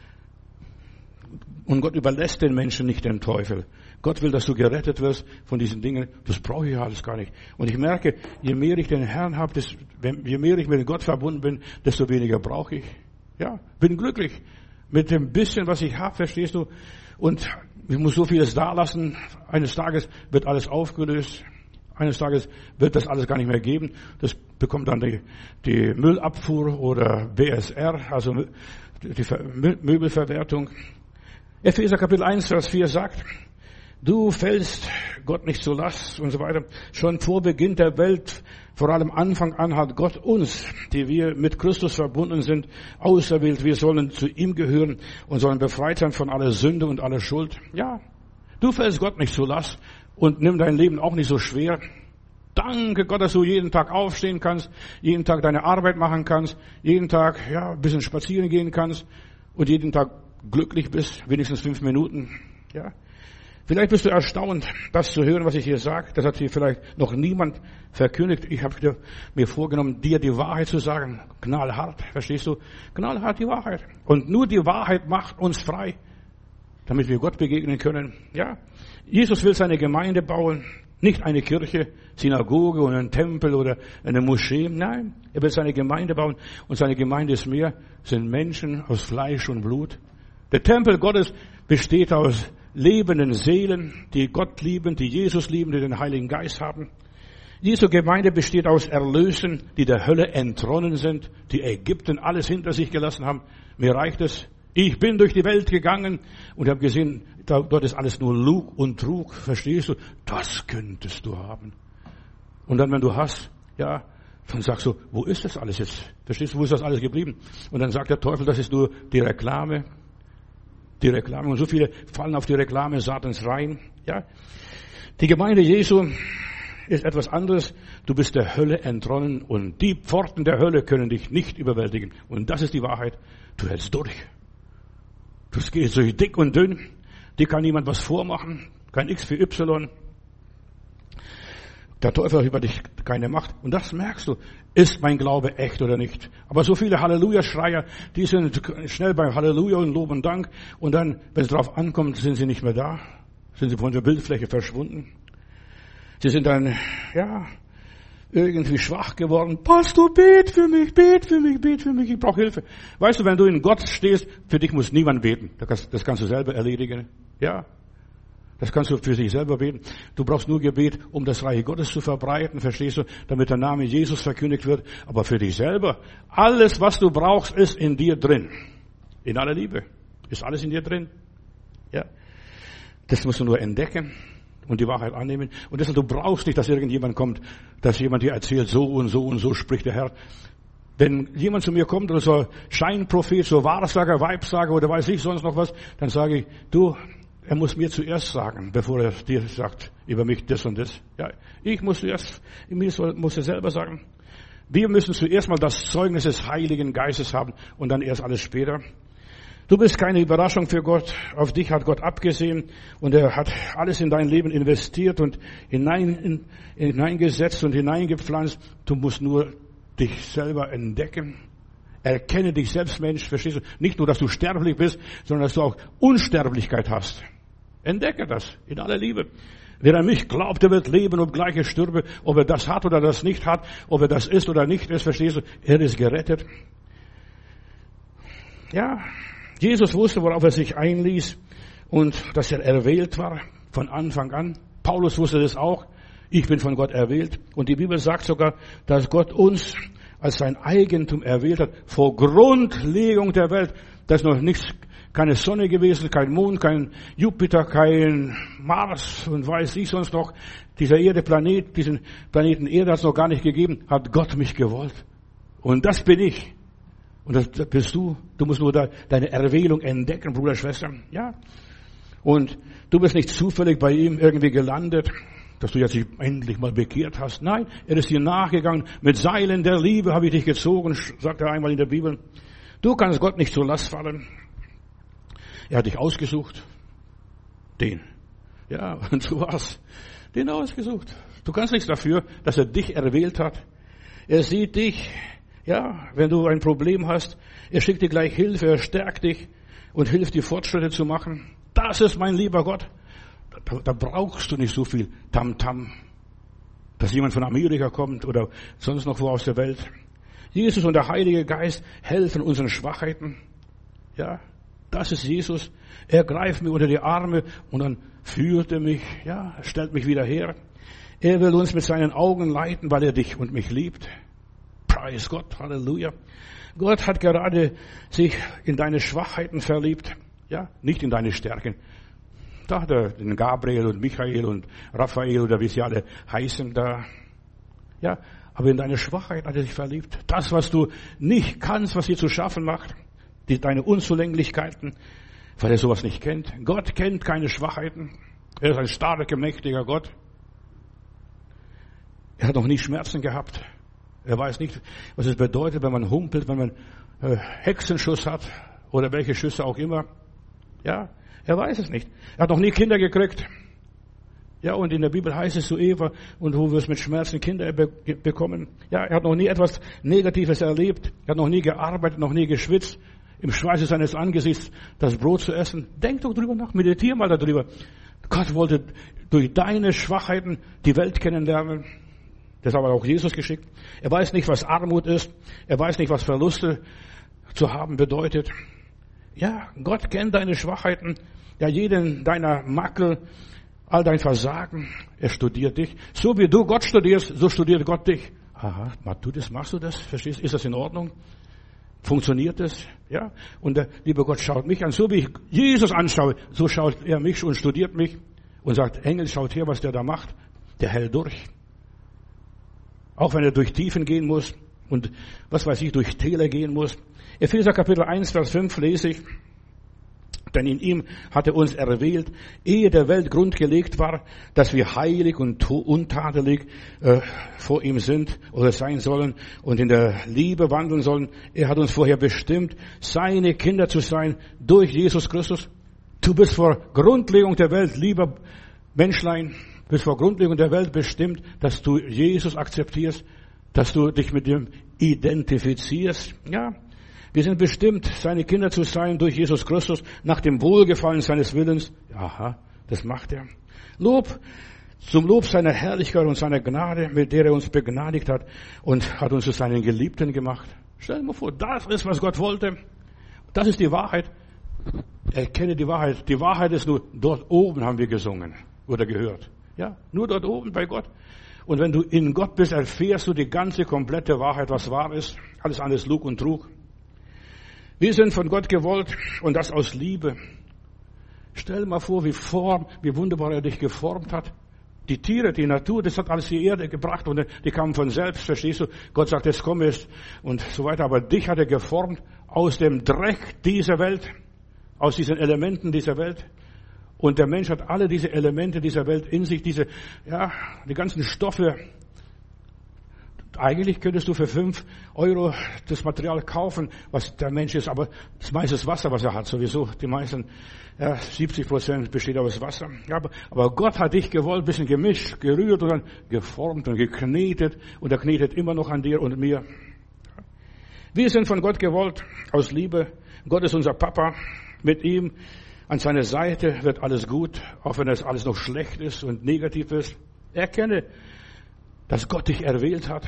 Und Gott überlässt den Menschen nicht dem Teufel. Gott will, dass du gerettet wirst von diesen Dingen. Das brauche ich alles gar nicht. Und ich merke, je mehr ich den Herrn habe, je mehr ich mit Gott verbunden bin, desto weniger brauche ich. Ja, bin glücklich mit dem bisschen, was ich habe, verstehst du? Und ich muss so vieles da lassen. Eines Tages wird alles aufgelöst. Eines Tages wird das alles gar nicht mehr geben. Das bekommt dann die, die Müllabfuhr oder B S R, also die Möbelverwertung. Epheser Kapitel eins, Vers vier sagt, du fällst Gott nicht zur Last und so weiter. Schon vor Beginn der Welt, vor allem Anfang an, hat Gott uns, die wir mit Christus verbunden sind, auserwählt. Wir sollen zu ihm gehören und sollen befreit sein von aller Sünde und aller Schuld. Ja, du fällst Gott nicht zur Last und nimm dein Leben auch nicht so schwer. Danke Gott, dass du jeden Tag aufstehen kannst, jeden Tag deine Arbeit machen kannst, jeden Tag ja ein bisschen spazieren gehen kannst und jeden Tag glücklich bist, wenigstens fünf Minuten. Ja. Vielleicht bist du erstaunt, das zu hören, was ich hier sage. Das hat hier vielleicht noch niemand verkündigt. Ich habe mir vorgenommen, dir die Wahrheit zu sagen. Knallhart, verstehst du? Knallhart die Wahrheit. Und nur die Wahrheit macht uns frei, damit wir Gott begegnen können. Ja, Jesus will seine Gemeinde bauen, nicht eine Kirche, Synagoge oder einen Tempel oder eine Moschee. Nein, er will seine Gemeinde bauen. Und seine Gemeinde ist mehr, sind Menschen aus Fleisch und Blut. Der Tempel Gottes besteht aus lebenden Seelen, die Gott lieben, die Jesus lieben, die den Heiligen Geist haben. Jesu Gemeinde besteht aus Erlösen, die der Hölle entronnen sind, die Ägypten alles hinter sich gelassen haben. Mir reicht es. Ich bin durch die Welt gegangen und habe gesehen, da, dort ist alles nur Lug und Trug. Verstehst du? Das könntest du haben. Und dann, wenn du hast, ja, dann sagst du, wo ist das alles jetzt? Verstehst du, wo ist das alles geblieben? Und dann sagt der Teufel, das ist nur die Reklame. Die Reklame. Und so viele fallen auf die Reklame Satans rein. Ja. Die Gemeinde Jesu ist etwas anderes. Du bist der Hölle entronnen und die Pforten der Hölle können dich nicht überwältigen. Und das ist die Wahrheit. Du hältst durch. Du gehst durch dick und dünn. Dir kann niemand was vormachen. Kein X für Y. Der Teufel hat über dich keine Macht. Und das merkst du. Ist mein Glaube echt oder nicht? Aber so viele Halleluja-Schreier, die sind schnell beim Halleluja und Lob und Dank. Und dann, wenn es darauf ankommt, sind sie nicht mehr da. Sind sie von der Bildfläche verschwunden. Sie sind dann, ja, irgendwie schwach geworden. Pastor, bet für mich, bet für mich, bet für mich, ich brauche Hilfe. Weißt du, wenn du in Gott stehst, für dich muss niemand beten. Das kannst du selber erledigen. Ja. Das kannst du für dich selber beten. Du brauchst nur Gebet, um das Reich Gottes zu verbreiten, verstehst du, damit der Name Jesus verkündigt wird. Aber für dich selber, alles, was du brauchst, ist in dir drin. In aller Liebe. Ist alles in dir drin. Ja. Das musst du nur entdecken und die Wahrheit annehmen. Und deshalb, du brauchst nicht, dass irgendjemand kommt, dass jemand dir erzählt, so und so und so spricht der Herr. Wenn jemand zu mir kommt oder so Scheinprophet, so Wahrsager, Weibsager oder weiß ich sonst noch was, dann sage ich, du, er muss mir zuerst sagen, bevor er dir sagt, über mich das und das. Ja, ich muss zuerst, mir muss er selber sagen. Wir müssen zuerst mal das Zeugnis des Heiligen Geistes haben und dann erst alles später. Du bist keine Überraschung für Gott. Auf dich hat Gott abgesehen und er hat alles in dein Leben investiert und hinein, in, hineingesetzt und hineingepflanzt. Du musst nur dich selber entdecken. Erkenne dich selbst, Mensch, verstehst du? Nicht nur, dass du sterblich bist, sondern dass du auch Unsterblichkeit hast. Entdecke das in aller Liebe. Wer an mich glaubt, der wird leben, obgleich er stürbe. Ob er das hat oder das nicht hat, ob er das ist oder nicht ist, verstehst du? Er ist gerettet. Ja, Jesus wusste, worauf er sich einließ und dass er erwählt war von Anfang an. Paulus wusste das auch. Ich bin von Gott erwählt. Und die Bibel sagt sogar, dass Gott uns als sein Eigentum erwählt hat, vor Grundlegung der Welt. Da ist noch nichts, keine Sonne gewesen, kein Mond, kein Jupiter, kein Mars und weiß ich sonst noch. Dieser Erde, Planet, diesen Planeten Erde hat es noch gar nicht gegeben, hat Gott mich gewollt. Und das bin ich. Und das bist du. Du musst nur deine Erwählung entdecken, Bruder, Schwester. Ja. Und du bist nicht zufällig bei ihm irgendwie gelandet, dass du jetzt dich endlich mal bekehrt hast. Nein, er ist dir nachgegangen. Mit Seilen der Liebe habe ich dich gezogen, sagt er einmal in der Bibel. Du kannst Gott nicht zur Last fallen. Er hat dich ausgesucht. Den. Ja, und du hast den ausgesucht. Du kannst nichts dafür, dass er dich erwählt hat. Er sieht dich. Ja, wenn du ein Problem hast, er schickt dir gleich Hilfe, er stärkt dich und hilft dir Fortschritte zu machen. Das ist mein lieber Gott. Da, da brauchst du nicht so viel Tamtam, dass jemand von Amerika kommt oder sonst noch wo aus der Welt. Jesus und der Heilige Geist helfen unseren Schwachheiten. Ja, das ist Jesus. Er greift mir unter die Arme und dann führt er mich, ja, stellt mich wieder her. Er will uns mit seinen Augen leiten, weil er dich und mich liebt. Preis Gott, Halleluja. Gott hat gerade sich in deine Schwachheiten verliebt, ja, nicht in deine Stärken. Da hat er den Gabriel und Michael und Raphael oder wie sie alle heißen da, ja, aber in deine Schwachheit hat er sich verliebt. Das, was du nicht kannst, was dir zu schaffen macht, die, deine Unzulänglichkeiten, weil er sowas nicht kennt. Gott kennt keine Schwachheiten. Er ist ein starker, mächtiger Gott. Er hat noch nie Schmerzen gehabt. Er weiß nicht, was es bedeutet, wenn man humpelt, wenn man äh, Hexenschuss hat oder welche Schüsse auch immer. Ja, er weiß es nicht. Er hat noch nie Kinder gekriegt. Ja, und in der Bibel heißt es zu Eva, und du wirst mit Schmerzen Kinder be- bekommen. Ja, er hat noch nie etwas Negatives erlebt. Er hat noch nie gearbeitet, noch nie geschwitzt, im Schweiße seines Angesichts das Brot zu essen. Denk doch drüber nach, meditier mal darüber. Gott wollte durch deine Schwachheiten die Welt kennenlernen. Das hat aber auch Jesus geschickt. Er weiß nicht, was Armut ist. Er weiß nicht, was Verluste zu haben bedeutet. Ja, Gott kennt deine Schwachheiten. Ja, jeden deiner Makel, all dein Versagen. Er studiert dich. So wie du Gott studierst, so studiert Gott dich. Aha, du das, machst du das? Verstehst? Ist das in Ordnung? Funktioniert das? Ja. Und der liebe Gott schaut mich an. So wie ich Jesus anschaue, so schaut er mich und studiert mich und sagt, Engel, schaut her, was der da macht. Der hält durch. Auch wenn er durch Tiefen gehen muss und, was weiß ich, durch Täler gehen muss. Epheser Kapitel eins, Vers fünf lese ich. Denn in ihm hat er uns erwählt, ehe der Welt Grund gelegt war, dass wir heilig und untadelig äh, vor ihm sind oder sein sollen und in der Liebe wandeln sollen. Er hat uns vorher bestimmt, seine Kinder zu sein durch Jesus Christus. Du bist vor Grundlegung der Welt, lieber Menschlein, bist vor Grundlegung der Welt bestimmt, dass du Jesus akzeptierst, dass du dich mit ihm identifizierst. Ja, wir sind bestimmt, seine Kinder zu sein durch Jesus Christus, nach dem Wohlgefallen seines Willens. Aha, das macht er. Lob, zum Lob seiner Herrlichkeit und seiner Gnade, mit der er uns begnadigt hat und hat uns zu seinen Geliebten gemacht. Stell dir mal vor, das ist, was Gott wollte. Das ist die Wahrheit. Erkenne die Wahrheit. Die Wahrheit ist nur dort oben, haben wir gesungen oder gehört. Ja, nur dort oben bei Gott. Und wenn du in Gott bist, erfährst du die ganze, komplette Wahrheit, was wahr ist. Alles anderes Lug und Trug. Wir sind von Gott gewollt und das aus Liebe. Stell dir mal vor, wie form, wie wunderbar er dich geformt hat. Die Tiere, die Natur, das hat alles die Erde gebracht und die kamen von selbst, verstehst du? Gott sagt, jetzt komm jetzt und so weiter. Aber dich hat er geformt aus dem Dreck dieser Welt, aus diesen Elementen dieser Welt. Und der Mensch hat alle diese Elemente dieser Welt in sich, diese, ja, die ganzen Stoffe. Eigentlich könntest du für fünf Euro das Material kaufen, was der Mensch ist, aber das meiste ist Wasser, was er hat, sowieso. Die meisten, ja, siebzig Prozent besteht aus Wasser. Ja, aber, aber Gott hat dich gewollt, ein bisschen gemischt, gerührt und dann geformt und geknetet und er knetet immer noch an dir und mir. Wir sind von Gott gewollt, aus Liebe. Gott ist unser Papa. Mit ihm an seiner Seite wird alles gut, auch wenn es alles noch schlecht ist und negativ ist. Erkenne, dass Gott dich erwählt hat,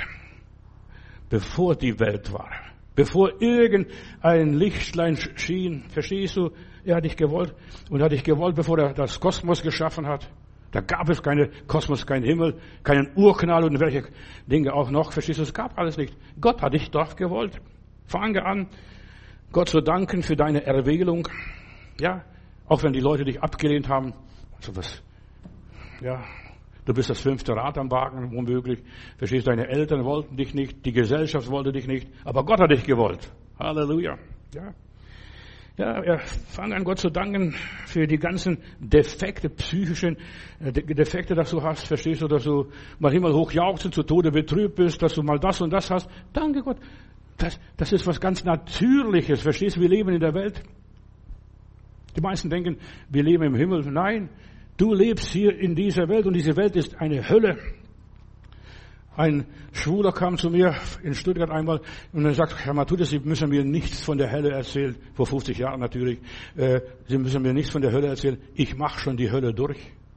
bevor die Welt war. Bevor irgendein Lichtlein schien. Verstehst du? Er hat dich gewollt. Und er hat dich gewollt, bevor er das Kosmos geschaffen hat. Da gab es keine Kosmos, keinen Himmel, keinen Urknall und welche Dinge auch noch. Verstehst du? Es gab alles nicht. Gott hat dich doch gewollt. Fange an, Gott zu danken für deine Erwählung. Ja, auch wenn die Leute dich abgelehnt haben. Also was, ja, du bist das fünfte Rad am Wagen, womöglich. Verstehst du? Deine Eltern wollten dich nicht, die Gesellschaft wollte dich nicht, aber Gott hat dich gewollt. Halleluja. Ja. Ja, ja, fang an, Gott zu danken für die ganzen Defekte, psychischen Defekte, dass du hast. Verstehst du, dass du mal himmelhoch jauchzend zu Tode betrübt bist, dass du mal das und das hast. Danke Gott. Das, das ist was ganz Natürliches. Verstehst du, wir leben in der Welt. Die meisten denken, wir leben im Himmel. Nein, du lebst hier in dieser Welt und diese Welt ist eine Hölle. Ein Schwuler kam zu mir in Stuttgart einmal und er sagt, Herr Matthäus, Sie müssen mir nichts von der Hölle erzählen. Vor fünfzig Jahren natürlich. Äh, Sie müssen mir nichts von der Hölle erzählen. Ich mache schon die Hölle durch.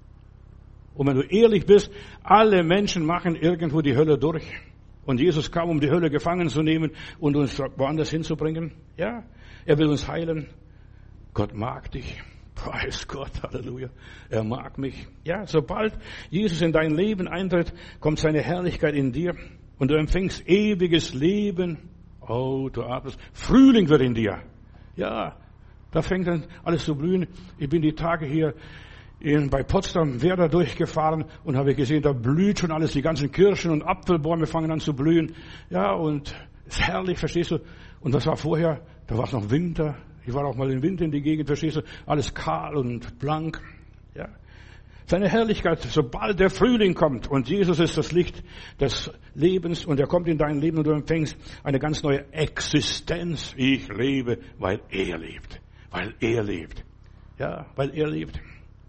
Und wenn du ehrlich bist, alle Menschen machen irgendwo die Hölle durch. Und Jesus kam, um die Hölle gefangen zu nehmen und uns woanders hinzubringen. Ja, er will uns heilen. Gott mag dich. Preis Gott, Halleluja. Er mag mich. Ja, sobald Jesus in dein Leben eintritt, kommt seine Herrlichkeit in dir und du empfängst ewiges Leben. Oh, du atmest. Frühling wird in dir. Ja, da fängt dann alles zu blühen. Ich bin die Tage hier in, bei Potsdam Werder durchgefahren und habe gesehen, da blüht schon alles. Die ganzen Kirschen und Apfelbäume fangen an zu blühen. Ja, und es ist herrlich, verstehst du? Und das war vorher, da war es noch Winter. Ich war auch mal im Winter in die Gegend, verstehst du? Alles kahl und blank. Ja. Seine Herrlichkeit, sobald der Frühling kommt und Jesus ist das Licht des Lebens und er kommt in dein Leben und du empfängst eine ganz neue Existenz. Ich lebe, weil er lebt. Weil er lebt. Ja, weil er lebt.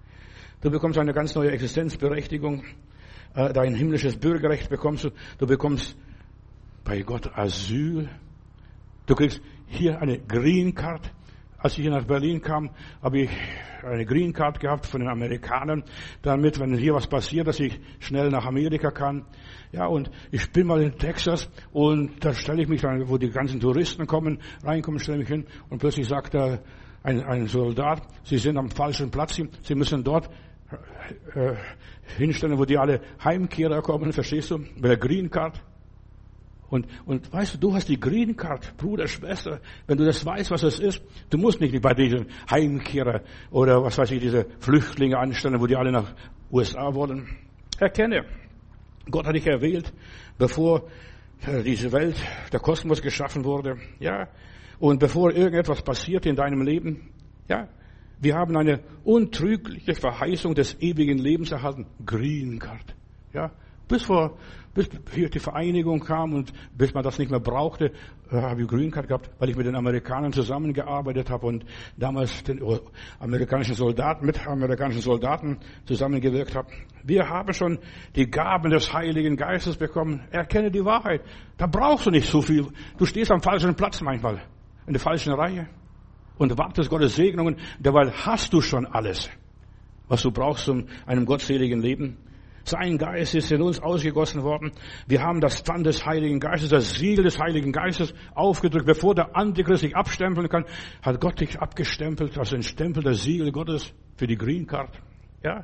Du bekommst eine ganz neue Existenzberechtigung. Dein himmlisches Bürgerrecht bekommst du. Du bekommst bei Gott Asyl. Du kriegst hier eine Green Card. Als ich hier nach Berlin kam, habe ich eine Green Card gehabt von den Amerikanern, damit, wenn hier was passiert, dass ich schnell nach Amerika kann. Ja, und ich bin mal in Texas und da stelle ich mich dann, wo die ganzen Touristen kommen, reinkommen, stelle mich hin und plötzlich sagt da ein, ein Soldat, Sie sind am falschen Platz, Sie müssen dort äh, hinstellen, wo die alle Heimkehrer kommen, verstehst du, mit der Green Card. Und, und weißt du, du hast die Green Card, Bruder, Schwester, wenn du das weißt, was es ist, du musst nicht bei diesen Heimkehrer oder was weiß ich, diese Flüchtlinge anstellen, wo die alle nach U S A wollen. Erkenne, Gott hat dich erwählt, bevor diese Welt, der Kosmos geschaffen wurde, ja, und bevor irgendetwas passiert in deinem Leben, ja, wir haben eine untrügliche Verheißung des ewigen Lebens erhalten, Green Card, ja, bis vor Bis hier die Vereinigung kam und bis man das nicht mehr brauchte, habe ich Green Card gehabt, weil ich mit den Amerikanern zusammengearbeitet habe und damals den amerikanischen Soldaten, mit amerikanischen Soldaten zusammengewirkt habe. Wir haben schon die Gaben des Heiligen Geistes bekommen. Erkenne die Wahrheit. Da brauchst du nicht so viel. Du stehst am falschen Platz manchmal, in der falschen Reihe und wartest Gottes Segnungen. Dabei hast du schon alles, was du brauchst um einem gottseligen Leben. Sein Geist ist in uns ausgegossen worden. Wir haben das Pfand des Heiligen Geistes, das Siegel des Heiligen Geistes aufgedrückt. Bevor der Antichrist sich abstempeln kann, hat Gott dich abgestempelt, also ein Stempel, das Siegel Gottes für die Green Card. Ja,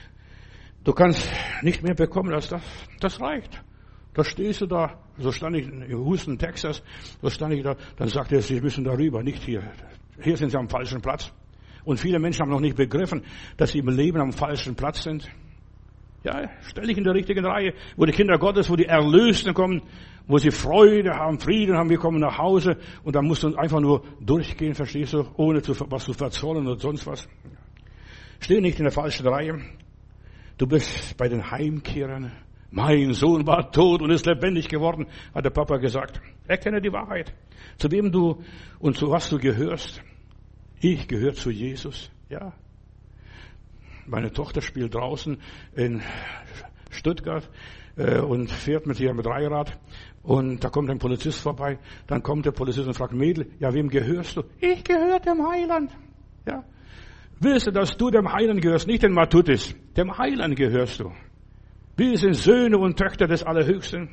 du kannst nicht mehr bekommen als das. Das reicht. Da stehst du da, so stand ich in Houston, Texas, so stand ich da, dann sagte er, Sie müssen darüber, nicht hier. Hier sind Sie am falschen Platz. Und viele Menschen haben noch nicht begriffen, dass sie im Leben am falschen Platz sind. Ja, stell dich in der richtigen Reihe, wo die Kinder Gottes, wo die Erlösten kommen, wo sie Freude haben, Frieden haben, wir kommen nach Hause und dann musst du einfach nur durchgehen, verstehst du, ohne zu, was zu verzollen oder sonst was. Steh nicht in der falschen Reihe. Du bist bei den Heimkehrern. Mein Sohn war tot und ist lebendig geworden, hat der Papa gesagt. Erkenne die Wahrheit. Zu wem du und zu was du gehörst. Ich gehöre zu Jesus. Ja. Meine Tochter spielt draußen in Stuttgart äh, und fährt mit ihrem Dreirad. Und da kommt ein Polizist vorbei. Dann kommt der Polizist und fragt, Mädel, ja, wem gehörst du? Ich gehöre dem Heiland. Ja. Willst du, dass du dem Heiland gehörst, nicht den Matutis? Dem Heiland gehörst du. Wir sind Söhne und Töchter des Allerhöchsten.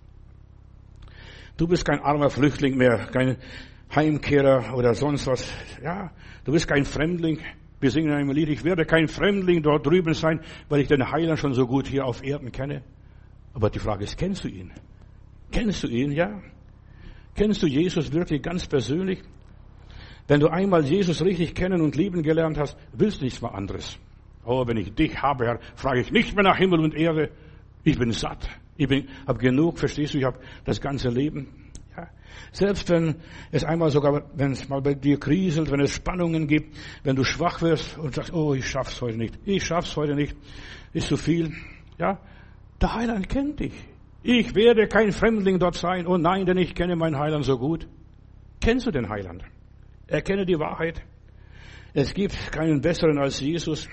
Du bist kein armer Flüchtling mehr, kein Heimkehrer oder sonst was. Ja, du bist kein Fremdling. Wir singen in einem Lied, ich werde kein Fremdling dort drüben sein, weil ich den Heiland schon so gut hier auf Erden kenne. Aber die Frage ist, kennst du ihn? Kennst du ihn, ja? Kennst du Jesus wirklich ganz persönlich? Wenn du einmal Jesus richtig kennen und lieben gelernt hast, willst du nichts mehr anderes. Oh, wenn ich dich habe, Herr, frage ich nicht mehr nach Himmel und Erde. Ich bin satt. Ich bin, hab genug, verstehst du? Ich habe das ganze Leben. Ja. Selbst wenn es einmal sogar, wenn es mal bei dir kriselt, wenn es Spannungen gibt, wenn du schwach wirst und sagst, oh, ich schaff's heute nicht. Ich schaff's heute nicht. Ist zu viel. Ja. Der Heiland kennt dich. Ich werde kein Fremdling dort sein. Oh nein, denn ich kenne meinen Heiland so gut. Kennst du den Heiland? Erkenne die Wahrheit. Es gibt keinen besseren als Jesus.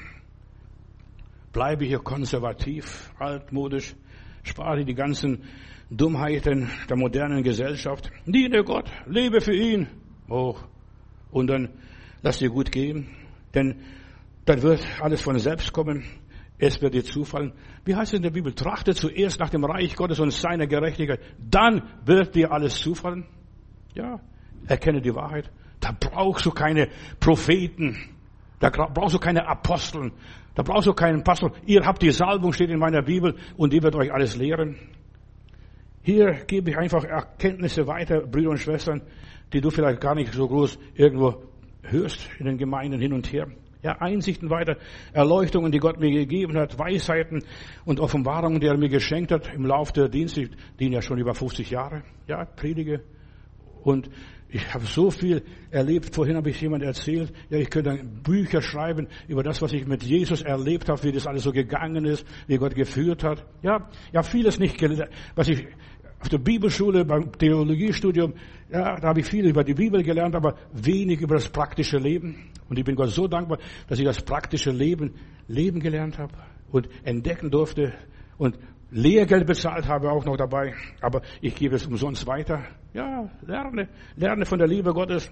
Bleibe hier konservativ, altmodisch, spare die ganzen Dummheiten der modernen Gesellschaft. Diene Gott, lebe für ihn. Oh, und dann lass dir gut gehen, denn dann wird alles von selbst kommen. Es wird dir zufallen. Wie heißt es in der Bibel? Trachte zuerst nach dem Reich Gottes und seiner Gerechtigkeit. Dann wird dir alles zufallen. Ja, erkenne die Wahrheit. Da brauchst du keine Propheten. Da brauchst du keine Aposteln. Da brauchst du keinen Pastor. Ihr habt die Salbung, steht in meiner Bibel, und die wird euch alles lehren. Hier gebe ich einfach Erkenntnisse weiter, Brüder und Schwestern, die du vielleicht gar nicht so groß irgendwo hörst in den Gemeinden hin und her. Ja, Einsichten weiter, Erleuchtungen, die Gott mir gegeben hat, Weisheiten und Offenbarungen, die er mir geschenkt hat im Laufe der Dienste, die ja schon über fünfzig Jahre, ja, predige. Und ich habe so viel erlebt. Vorhin habe ich jemand erzählt, ja, ich könnte Bücher schreiben über das, was ich mit Jesus erlebt habe, wie das alles so gegangen ist, wie Gott geführt hat. Ja, ja, vieles nicht gelernt, was ich auf der Bibelschule, beim Theologiestudium, ja, da habe ich viel über die Bibel gelernt, aber wenig über das praktische Leben. Und ich bin Gott so dankbar, dass ich das praktische Leben leben gelernt habe und entdecken durfte und Lehrgeld bezahlt habe auch noch dabei, aber ich gebe es umsonst weiter. Ja, lerne, lerne von der Liebe Gottes.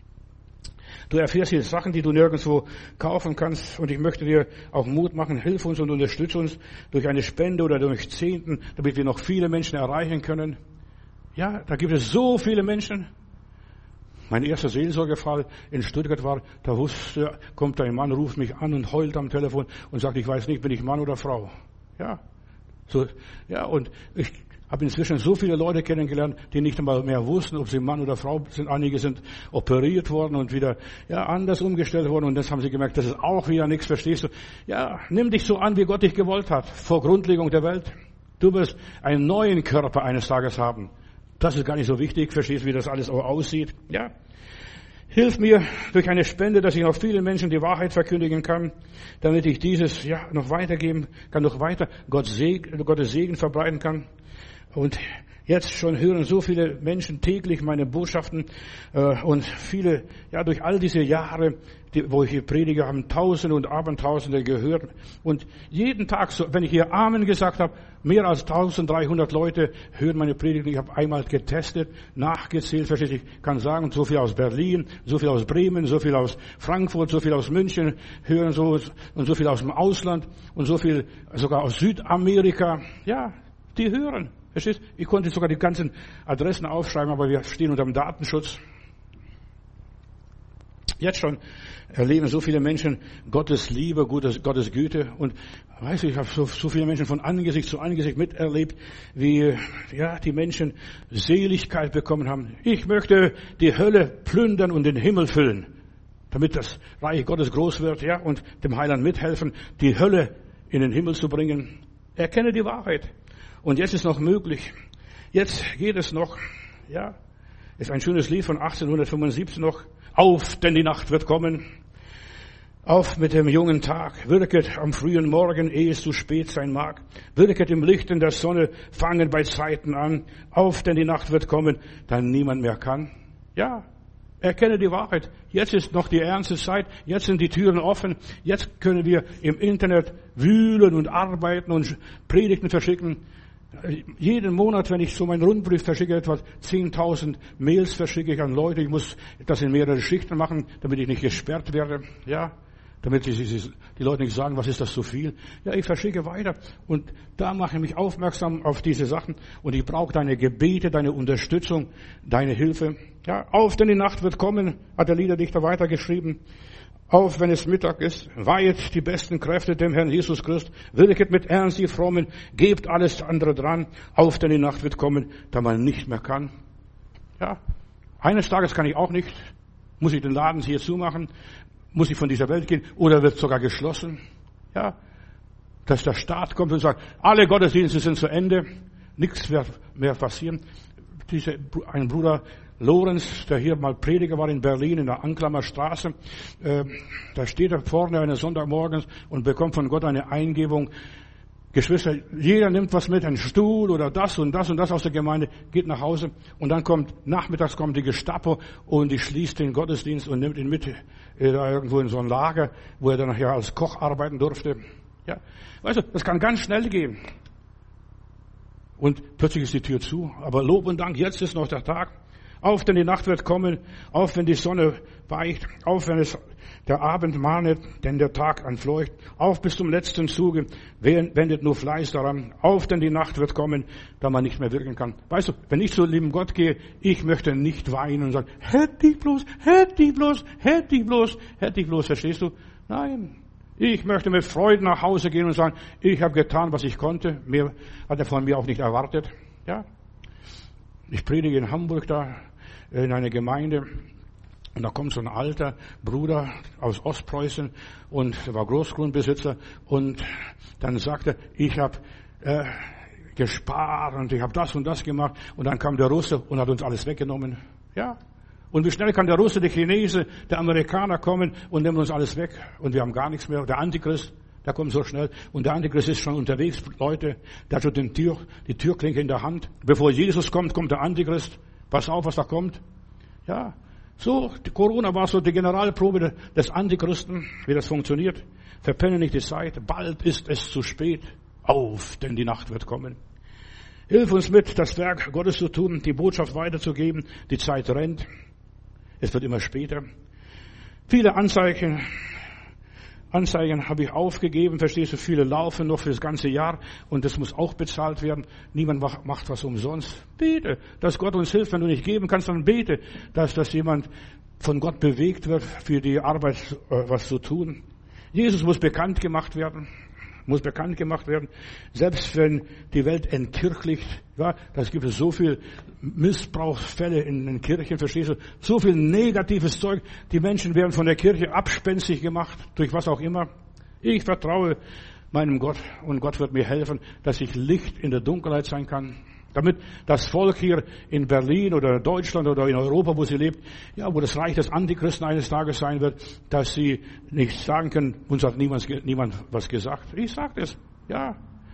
Du erfährst hier Sachen, die du nirgendwo kaufen kannst, und ich möchte dir auch Mut machen, hilf uns und unterstütze uns durch eine Spende oder durch Zehnten, damit wir noch viele Menschen erreichen können. Ja, da gibt es so viele Menschen. Mein erster Seelsorgefall in Stuttgart war, da wusste, kommt ein Mann, ruft mich an und heult am Telefon und sagt, ich weiß nicht, bin ich Mann oder Frau. Ja. So, ja, und ich habe inzwischen so viele Leute kennengelernt, die nicht einmal mehr wussten, ob sie Mann oder Frau sind. Einige sind operiert worden und wieder, ja, anders umgestellt worden, und das haben sie gemerkt, das ist auch wieder nichts, verstehst du? Ja, nimm dich so an, wie Gott dich gewollt hat, vor Grundlegung der Welt. Du wirst einen neuen Körper eines Tages haben. Das ist gar nicht so wichtig, verstehst du, wie das alles auch aussieht? Ja. Hilf mir durch eine Spende, dass ich noch vielen Menschen die Wahrheit verkündigen kann, damit ich dieses ja noch weitergeben kann, noch weiter Gott Segen, Gottes Segen verbreiten kann. Und jetzt schon hören so viele Menschen täglich meine Botschaften, äh, und viele, ja, durch all diese Jahre, die, wo ich hier predige, haben Tausende und Abertausende gehört. Und jeden Tag, so, wenn ich hier Amen gesagt habe, mehr als dreizehnhundert Leute hören meine Predigten. Ich habe einmal getestet, nachgezählt, versteht, ich kann sagen, so viel aus Berlin, so viel aus Bremen, so viel aus Frankfurt, so viel aus München hören so, und so viel aus dem Ausland und so viel sogar aus Südamerika. Ja, die hören. Verstehst? Ich konnte sogar die ganzen Adressen aufschreiben, aber wir stehen unter dem Datenschutz. Jetzt schon erleben so viele Menschen Gottes Liebe, Gottes, Gottes Güte. Und weißt du, ich habe so, so viele Menschen von Angesicht zu Angesicht miterlebt, wie ja die Menschen Seligkeit bekommen haben. Ich möchte die Hölle plündern und den Himmel füllen, damit das Reich Gottes groß wird, ja, und dem Heiland mithelfen, die Hölle in den Himmel zu bringen. Erkenne die Wahrheit. Und jetzt ist noch möglich. Jetzt geht es noch. Ja, ist ein schönes Lied von achtzehnhundertfünfundsiebzig noch. Auf, denn die Nacht wird kommen. Auf mit dem jungen Tag, wirket am frühen Morgen, ehe es zu spät sein mag. Wirket im Licht in der Sonne, fangen bei Zeiten an. Auf, denn die Nacht wird kommen, da niemand mehr kann. Ja, erkenne die Wahrheit. Jetzt ist noch die ernste Zeit. Jetzt sind die Türen offen. Jetzt können wir im Internet wühlen und arbeiten und Predigten verschicken. Jeden Monat, wenn ich so meinen Rundbrief verschicke, etwa zehntausend Mails verschicke ich an Leute. Ich muss das in mehrere Schichten machen, damit ich nicht gesperrt werde. Ja, damit die, die Leute nicht sagen, was ist das so viel? Ja, ich verschicke weiter. Und da mache ich mich aufmerksam auf diese Sachen. Und ich brauche deine Gebete, deine Unterstützung, deine Hilfe. Ja, auf, denn die Nacht wird kommen, hat der Liederdichter weitergeschrieben. Auf, wenn es Mittag ist, weihet die besten Kräfte dem Herrn Jesus Christus, wirket mit Ernst die Frommen, gebt alles andere dran. Auf, denn die Nacht wird kommen, da man nicht mehr kann. Ja, eines Tages kann ich auch nicht. Muss ich den Laden hier zumachen? Muss ich von dieser Welt gehen? Oder wird sogar geschlossen? Ja, dass der Staat kommt und sagt, alle Gottesdienste sind zu Ende, nichts wird mehr passieren. Diese, ein Bruder Lorenz, der hier mal Prediger war in Berlin, in der Anklammer Straße, äh, da steht er vorne eines Sonntagmorgens und bekommt von Gott eine Eingebung. Geschwister, jeder nimmt was mit, einen Stuhl oder das und das und das aus der Gemeinde, geht nach Hause und dann kommt, nachmittags kommt die Gestapo und die schließt den Gottesdienst und nimmt ihn mit äh, da irgendwo in so ein Lager, wo er dann nachher als Koch arbeiten durfte. Ja, weißt du, das kann ganz schnell gehen. Und plötzlich ist die Tür zu. Aber Lob und Dank, jetzt ist noch der Tag. Auf, denn die Nacht wird kommen. Auf, wenn die Sonne weicht. Auf, wenn es der Abend mahnet, denn der Tag entfleucht. Auf bis zum letzten Zuge. Wendet nur Fleiß daran. Auf, denn die Nacht wird kommen, da man nicht mehr wirken kann. Weißt du, wenn ich zu lieben Gott gehe, ich möchte nicht weinen und sagen, hätte ich bloß, hätte ich bloß, hätte ich bloß, hätte ich bloß. Verstehst du? Nein. Ich möchte mit Freude nach Hause gehen und sagen, ich habe getan, was ich konnte. Mehr hat er von mir auch nicht erwartet. Ja. Ich predige in Hamburg da in einer Gemeinde und da kommt so ein alter Bruder aus Ostpreußen und er war Großgrundbesitzer und dann sagte er, ich habe äh, gespart und ich habe das und das gemacht und dann kam der Russe und hat uns alles weggenommen. Ja. Und wie schnell kann der Russe, der Chinese, der Amerikaner kommen und nimmt uns alles weg und wir haben gar nichts mehr. Der Antichrist, der kommt so schnell und der Antichrist ist schon unterwegs, Leute, der hat schon den Tür, die Türklinke in der Hand. Bevor Jesus kommt, kommt der Antichrist. Pass auf, was da kommt. Ja, so, Corona war so die Generalprobe des Antichristen, wie das funktioniert. Verpenne nicht die Zeit, bald ist es zu spät. Auf, denn die Nacht wird kommen. Hilf uns mit, das Werk Gottes zu tun, die Botschaft weiterzugeben. Die Zeit rennt. Es wird immer später. Viele Anzeichen, Anzeigen habe ich aufgegeben, verstehst du, viele laufen noch für das ganze Jahr und das muss auch bezahlt werden. Niemand macht was umsonst. Bete, dass Gott uns hilft. Wenn du nicht geben kannst, dann bete, dass, dass jemand von Gott bewegt wird, für die Arbeit was zu tun. Jesus muss bekannt gemacht werden. muss bekannt gemacht werden. Selbst wenn die Welt entkirchlicht, ja, das gibt es so viel Missbrauchsfälle in den Kirchen, verstehst du? So viel negatives Zeug. Die Menschen werden von der Kirche abspenstig gemacht, durch was auch immer. Ich vertraue meinem Gott und Gott wird mir helfen, dass ich Licht in der Dunkelheit sein kann. Damit das Volk hier in Berlin oder Deutschland oder in Europa, wo sie lebt, ja, wo das Reich des Antichristen eines Tages sein wird, dass sie nicht sagen können, uns hat niemand, niemand was gesagt. Ich sage es, ja.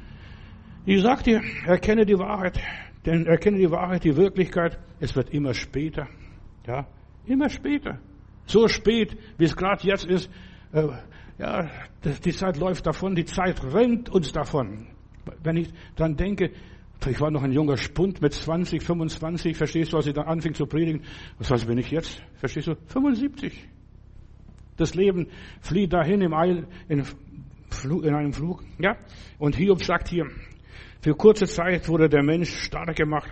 Ich sage dir, erkenne die Wahrheit, denn erkenne die Wahrheit, die Wirklichkeit. Es wird immer später, ja, immer später. So spät, wie es gerade jetzt ist, äh, ja, die Zeit läuft davon, die Zeit rennt uns davon. Wenn ich dran denke, ich war noch ein junger Spund mit zwanzig, fünfundzwanzig, verstehst du, als ich dann anfing zu predigen. Was weiß bin ich jetzt? Verstehst du? fünfundsiebzig. Das Leben flieht dahin im Eil, in, in einem Flug. Ja? Und Hiob sagt hier, für kurze Zeit wurde der Mensch stark gemacht.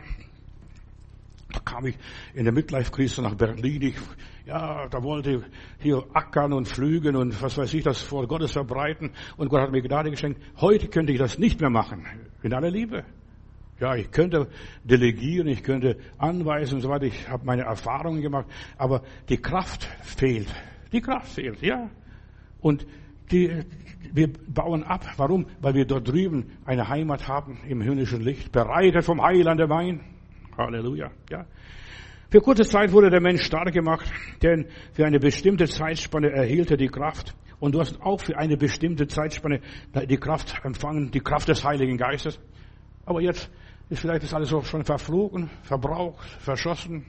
Da kam ich in der Midlife-Krise nach Berlin. Ich, ja, da wollte ich hier ackern und pflügen und was weiß ich, das Wort Gottes verbreiten. Und Gott hat mir Gnade geschenkt. Heute könnte ich das nicht mehr machen. In aller Liebe. Ja, ich könnte delegieren, ich könnte anweisen und so weiter. Ich habe meine Erfahrungen gemacht, aber die Kraft fehlt. Die Kraft fehlt, ja. Und die, wir bauen ab. Warum? Weil wir dort drüben eine Heimat haben im himmlischen Licht, bereitet vom Heiland der Wein. Halleluja, ja. Für kurze Zeit wurde der Mensch stark gemacht, denn für eine bestimmte Zeitspanne erhielt er die Kraft Und du hast auch für eine bestimmte Zeitspanne die Kraft empfangen, die Kraft des Heiligen Geistes. Aber jetzt ist vielleicht das alles auch schon verflogen, verbraucht, verschossen.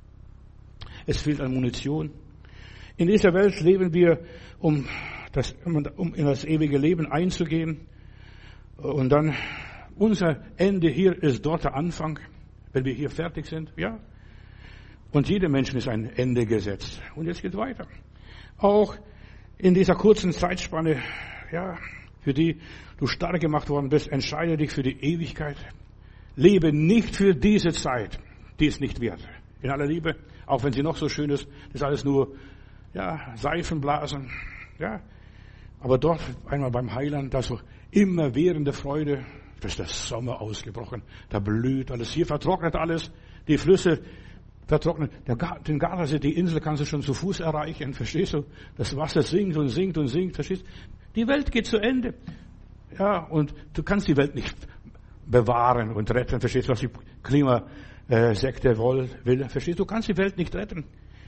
Es fehlt an Munition. In dieser Welt leben wir, um, das, um in das ewige Leben einzugehen. Und dann, unser Ende hier ist dort der Anfang, wenn wir hier fertig sind. Ja. Und jedem Menschen ist ein Ende gesetzt. Und jetzt geht weiter. Auch in dieser kurzen Zeitspanne, ja, für die du stark gemacht worden bist, entscheide dich für die Ewigkeit. Lebe nicht für diese Zeit, die ist nicht wert. In aller Liebe, auch wenn sie noch so schön ist, das ist alles nur, ja, Seifenblasen, ja. Aber dort einmal beim Heiland, da so immerwährende Freude, da ist der Sommer ausgebrochen, da blüht alles, hier vertrocknet alles, die Flüsse vertrocknet, der Gar- den Gardasee, die Insel kannst du schon zu Fuß erreichen, verstehst du? Das Wasser sinkt und sinkt und sinkt, verstehst du? Die Welt geht zu Ende. Ja, und du kannst die Welt nicht bewahren und retten, verstehst du, was die Klimasekte will, verstehst du? Du kannst die Welt nicht retten.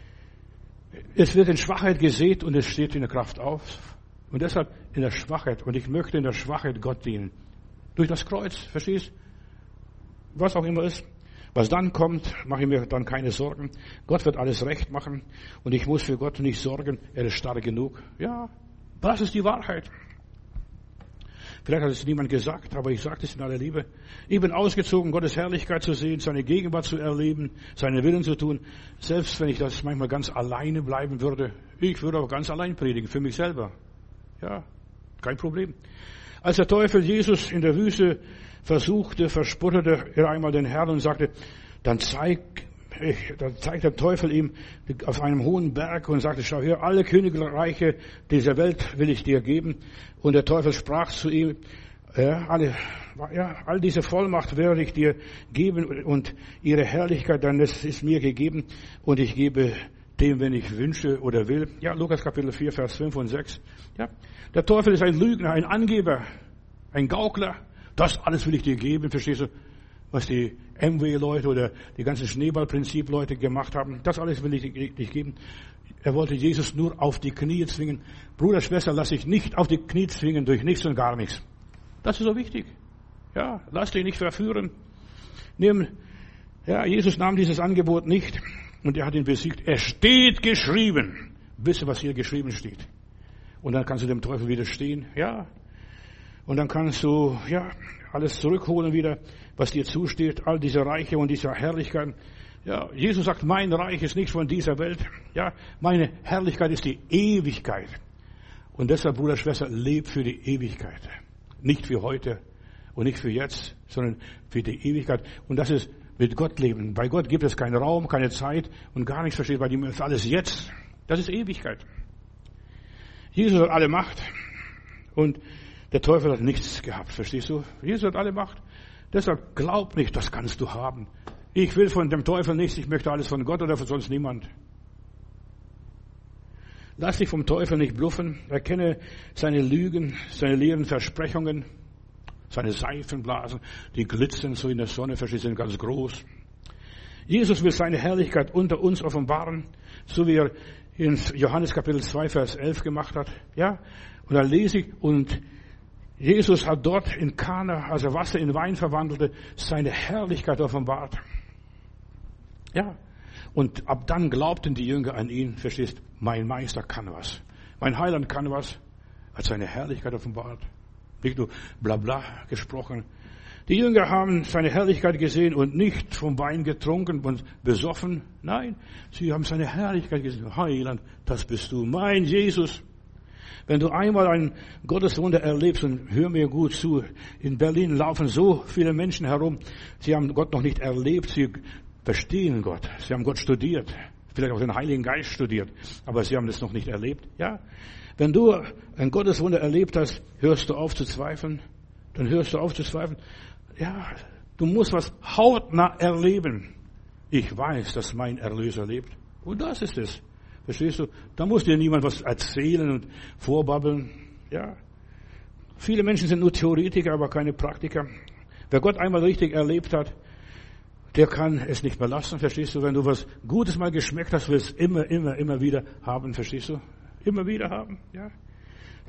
Es wird in Schwachheit gesät und es steht in der Kraft auf. Und deshalb in der Schwachheit, und ich möchte in der Schwachheit Gott dienen. Durch das Kreuz, verstehst du? Was auch immer ist. Was dann kommt, mache ich mir dann keine Sorgen. Gott wird alles recht machen und ich muss für Gott nicht sorgen. Er ist stark genug. Ja, das ist die Wahrheit. Vielleicht hat es niemand gesagt, aber ich sage es in aller Liebe. Ich bin ausgezogen, Gottes Herrlichkeit zu sehen, seine Gegenwart zu erleben, seinen Willen zu tun. Selbst wenn ich das manchmal ganz alleine bleiben würde, ich würde auch ganz allein predigen, für mich selber. Ja, kein Problem. Als der Teufel Jesus in der Wüste versuchte, verspottete er einmal den Herrn und sagte, dann zeig, ich, dann zeigt der Teufel ihm auf einem hohen Berg und sagte, schau hier, alle Königreiche dieser Welt will ich dir geben. Und der Teufel sprach zu ihm, ja, alle, ja, all diese Vollmacht werde ich dir geben und ihre Herrlichkeit, denn es ist mir gegeben und ich gebe dem, wenn ich wünsche oder will. Ja, Lukas Kapitel vier, Vers fünf und sechs. Ja, der Teufel ist ein Lügner, ein Angeber, ein Gaukler. Das alles will ich dir geben, verstehst du? Was die M W-Leute oder die ganzen Schneeballprinzip-Leute gemacht haben, das alles will ich dir geben. Er wollte Jesus nur auf die Knie zwingen. Bruder, Schwester, lass dich nicht auf die Knie zwingen durch nichts und gar nichts. Das ist so wichtig. Ja, lass dich nicht verführen. Nimm, ja, Jesus nahm dieses Angebot nicht und er hat ihn besiegt. Es steht geschrieben. Wisst ihr, was hier geschrieben steht? Und dann kannst du dem Teufel widerstehen. Ja. Und dann kannst du, ja, alles zurückholen wieder, was dir zusteht, all diese Reiche und diese Herrlichkeit. Ja, Jesus sagt, mein Reich ist nicht von dieser Welt. Ja, meine Herrlichkeit ist die Ewigkeit. Und deshalb, Bruder, Schwester, leb für die Ewigkeit. Nicht für heute und nicht für jetzt, sondern für die Ewigkeit. Und das ist mit Gott leben. Bei Gott gibt es keinen Raum, keine Zeit und gar nichts, versteht. Bei ihm ist alles jetzt. Das ist Ewigkeit. Jesus hat alle Macht und der Teufel hat nichts gehabt, verstehst du? Jesus hat alle Macht. Deshalb glaub nicht, das kannst du haben. Ich will von dem Teufel nichts, ich möchte alles von Gott oder von sonst niemand. Lass dich vom Teufel nicht bluffen. Erkenne seine Lügen, seine leeren Versprechungen, seine Seifenblasen, die glitzern so in der Sonne, verstehst du, sind ganz groß. Jesus will seine Herrlichkeit unter uns offenbaren, so wie er in Johannes Kapitel zwei, Vers elf gemacht hat. Ja, und da lese ich, und Jesus hat dort in Kana, als er Wasser in Wein verwandelte, seine Herrlichkeit offenbart. Ja, und ab dann glaubten die Jünger an ihn, verstehst, mein Meister kann was. Mein Heiland kann was, hat seine Herrlichkeit offenbart. Nicht nur bla bla gesprochen. Die Jünger haben seine Herrlichkeit gesehen und nicht vom Wein getrunken und besoffen. Nein, sie haben seine Herrlichkeit gesehen. Heiland, das bist du, mein Jesus. Wenn du einmal ein Gotteswunder erlebst, und hör mir gut zu, in Berlin laufen so viele Menschen herum, sie haben Gott noch nicht erlebt, sie verstehen Gott, sie haben Gott studiert, vielleicht auch den Heiligen Geist studiert, aber sie haben das noch nicht erlebt. Ja, wenn du ein Gotteswunder erlebt hast, hörst du auf zu zweifeln, dann hörst du auf zu zweifeln. Ja, du musst was hautnah erleben. Ich weiß, dass mein Erlöser lebt. Und das ist es. Verstehst du? Da muss dir niemand was erzählen und vorbabbeln. Ja. Viele Menschen sind nur Theoretiker, aber keine Praktiker. Wer Gott einmal richtig erlebt hat, der kann es nicht mehr lassen. Verstehst du? Wenn du was Gutes mal geschmeckt hast, willst du es immer, immer, immer wieder haben. Verstehst du? Immer wieder haben. Ja.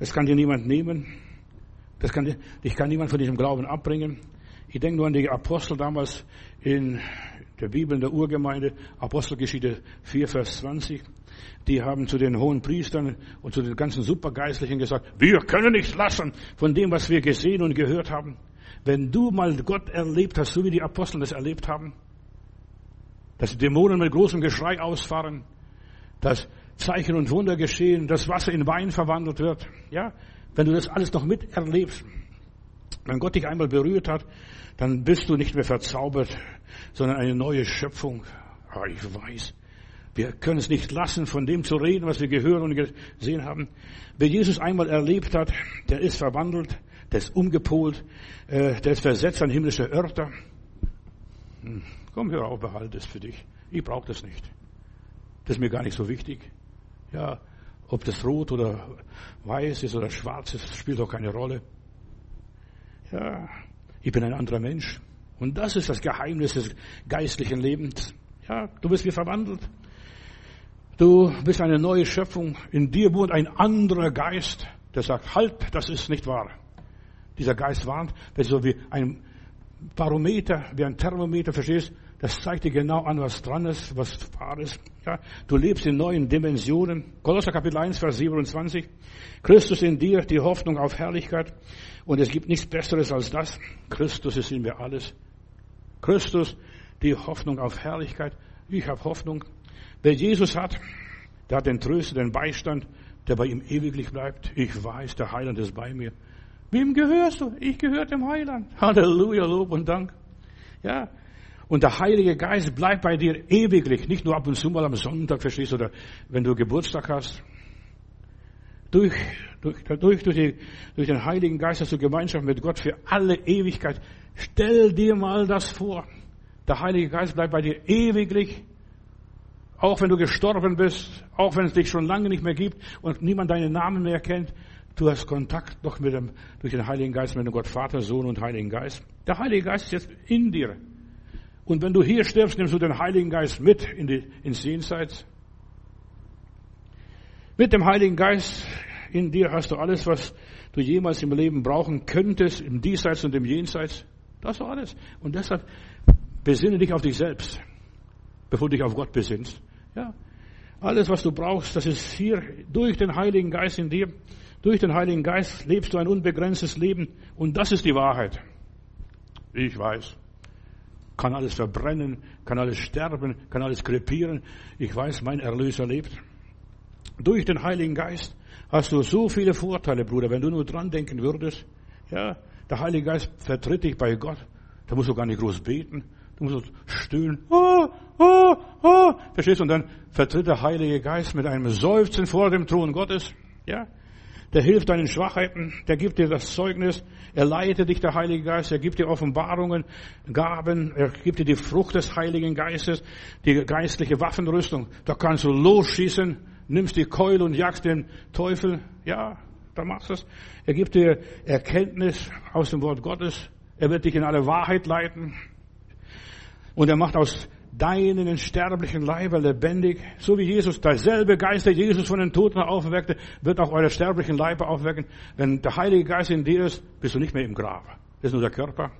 Das kann dir niemand nehmen. Das kann, dich kann niemand von diesem Glauben abbringen. Ich denke nur an die Apostel damals in der Bibel, in der Urgemeinde, Apostelgeschichte vier, Vers zwanzig. Die haben zu den hohen Priestern und zu den ganzen Supergeistlichen gesagt, wir können nichts lassen von dem, was wir gesehen und gehört haben. Wenn du mal Gott erlebt hast, so wie die Apostel das erlebt haben, dass die Dämonen mit großem Geschrei ausfahren, dass Zeichen und Wunder geschehen, dass Wasser in Wein verwandelt wird, ja, wenn du das alles noch miterlebst, wenn Gott dich einmal berührt hat, dann bist du nicht mehr verzaubert, sondern eine neue Schöpfung. Aber ich weiß, wir können es nicht lassen, von dem zu reden, was wir gehört und gesehen haben. Wer Jesus einmal erlebt hat, der ist verwandelt, der ist umgepolt, äh, der ist versetzt an himmlische Örter. Hm. Komm, hör auf, behalte es für dich. Ich brauche das nicht. Das ist mir gar nicht so wichtig. Ja, ob das rot oder weiß ist oder schwarz ist, spielt doch keine Rolle. Ja, ich bin ein anderer Mensch. Und das ist das Geheimnis des geistlichen Lebens. Ja, du bist wie verwandelt. Du bist eine neue Schöpfung. In dir wohnt ein anderer Geist, der sagt, halt, das ist nicht wahr. Dieser Geist warnt, das ist so wie ein Barometer, wie ein Thermometer, verstehst? Das zeigt dir genau an, was dran ist, was wahr ist. Ja, du lebst in neuen Dimensionen. Kolosser Kapitel eins, Vers siebenundzwanzig. Christus in dir, die Hoffnung auf Herrlichkeit. Und es gibt nichts Besseres als das. Christus ist in mir alles. Christus, die Hoffnung auf Herrlichkeit. Ich habe Hoffnung. Wer Jesus hat, der hat den Tröster, den Beistand, der bei ihm ewiglich bleibt. Ich weiß, der Heiland ist bei mir. Wem gehörst du? Ich gehöre dem Heiland. Halleluja, Lob und Dank. Ja. Und der Heilige Geist bleibt bei dir ewiglich. Nicht nur ab und zu mal am Sonntag, verstehst du, oder wenn du Geburtstag hast. Durch, durch, durch, durch, die, durch den Heiligen Geist hast du Gemeinschaft mit Gott für alle Ewigkeit. Stell dir mal das vor. Der Heilige Geist bleibt bei dir ewiglich. Auch wenn du gestorben bist, auch wenn es dich schon lange nicht mehr gibt und niemand deinen Namen mehr kennt. Du hast Kontakt noch mit dem, durch den Heiligen Geist mit dem Gott Vater, Sohn und Heiligen Geist. Der Heilige Geist ist jetzt in dir. Und wenn du hier stirbst, nimmst du den Heiligen Geist mit in die, ins Jenseits. Mit dem Heiligen Geist in dir hast du alles, was du jemals im Leben brauchen könntest, im Diesseits und im Jenseits. Das ist alles. Und deshalb besinne dich auf dich selbst, bevor du dich auf Gott besinnst. Ja, alles, was du brauchst, das ist hier durch den Heiligen Geist in dir. Durch den Heiligen Geist lebst du ein unbegrenztes Leben. Und das ist die Wahrheit. Ich weiß. Kann alles verbrennen, kann alles sterben, kann alles krepieren. Ich weiß, mein Erlöser lebt. Durch den Heiligen Geist hast du so viele Vorteile, Bruder, wenn du nur dran denken würdest. Ja, der Heilige Geist vertritt dich bei Gott. Da musst du gar nicht groß beten. Du musst stöhnen. Oh, oh, oh. Verstehst du? Und dann vertritt der Heilige Geist mit einem Seufzen vor dem Thron Gottes. Ja. Der hilft deinen Schwachheiten, der gibt dir das Zeugnis, er leitet dich, der Heilige Geist, er gibt dir Offenbarungen, Gaben, er gibt dir die Frucht des Heiligen Geistes, die geistliche Waffenrüstung. Da kannst du losschießen, nimmst die Keule und jagst den Teufel. Ja, da machst du es. Er gibt dir Erkenntnis aus dem Wort Gottes, er wird dich in alle Wahrheit leiten. Und er macht aus deinen sterblichen Leiber lebendig, so wie Jesus, derselbe Geist, der Jesus von den Toten aufweckte, wird auch eure sterblichen Leiber aufwecken. Wenn der Heilige Geist in dir ist, bist du nicht mehr im Grab. Das ist nur der Körper.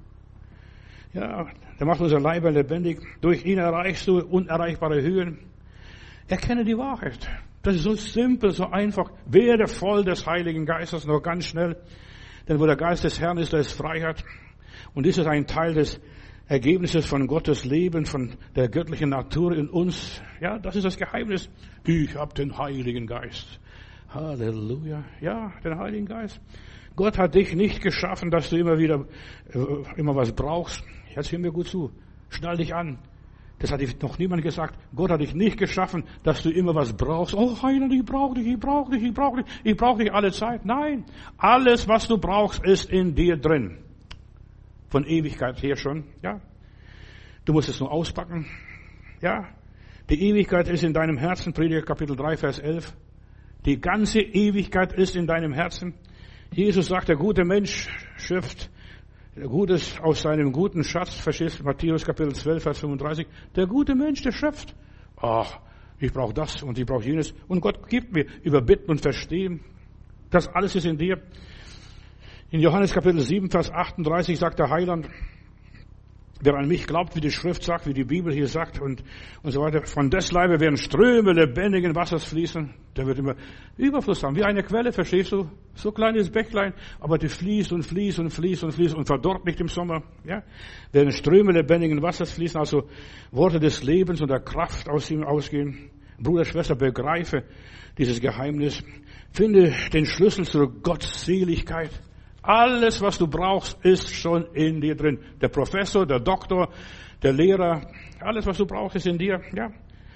Ja, der macht unser Leiber lebendig. Durch ihn erreichst du unerreichbare Höhen. Erkenne die Wahrheit. Das ist so simpel, so einfach. Werde voll des Heiligen Geistes, nur ganz schnell. Denn wo der Geist des Herrn ist, da ist Freiheit. Und dies ist ein Teil des Ergebnisses von Gottes Leben, von der göttlichen Natur in uns. Ja, das ist das Geheimnis. Ich habe den Heiligen Geist. Halleluja. Ja, den Heiligen Geist. Gott hat dich nicht geschaffen, dass du immer wieder, äh, immer was brauchst. Jetzt hör mir gut zu. Schnall dich an. Das hat noch niemand gesagt. Gott hat dich nicht geschaffen, dass du immer was brauchst. Oh, Heiland, ich brauche dich, ich brauche dich, ich brauche dich, ich brauche dich alle Zeit. Nein. Alles, was du brauchst, ist in dir drin. Von Ewigkeit her schon, ja. Du musst es nur auspacken, ja. Die Ewigkeit ist in deinem Herzen, Prediger Kapitel drei, Vers elf. Die ganze Ewigkeit ist in deinem Herzen. Jesus sagt, der gute Mensch schöpft Gutes aus seinem guten Schatz, verstehst du, Matthäus Kapitel zwölf, Vers fünfunddreißig. Der gute Mensch, der schöpft. Ach, ich brauche das und ich brauche jenes. Und Gott gibt mir über Bitten und Verstehen. Das alles ist in dir. In Johannes Kapitel sieben, Vers achtunddreißig sagt der Heiland, wer an mich glaubt, wie die Schrift sagt, wie die Bibel hier sagt und, und so weiter, von des Leibe werden Ströme lebendigen Wassers fließen. Der wird immer Überfluss haben, wie eine Quelle, verstehst du? So kleines Bächlein, aber die fließt und fließt und fließt und fließt und verdorrt nicht im Sommer. Ja, werden Ströme lebendigen Wassers fließen, also Worte des Lebens und der Kraft aus ihm ausgehen. Bruder, Schwester, begreife dieses Geheimnis. Finde den Schlüssel zur Gottseligkeit. Alles, was du brauchst, ist schon in dir drin. Der Professor, der Doktor, der Lehrer, alles, was du brauchst, ist in dir. Ja,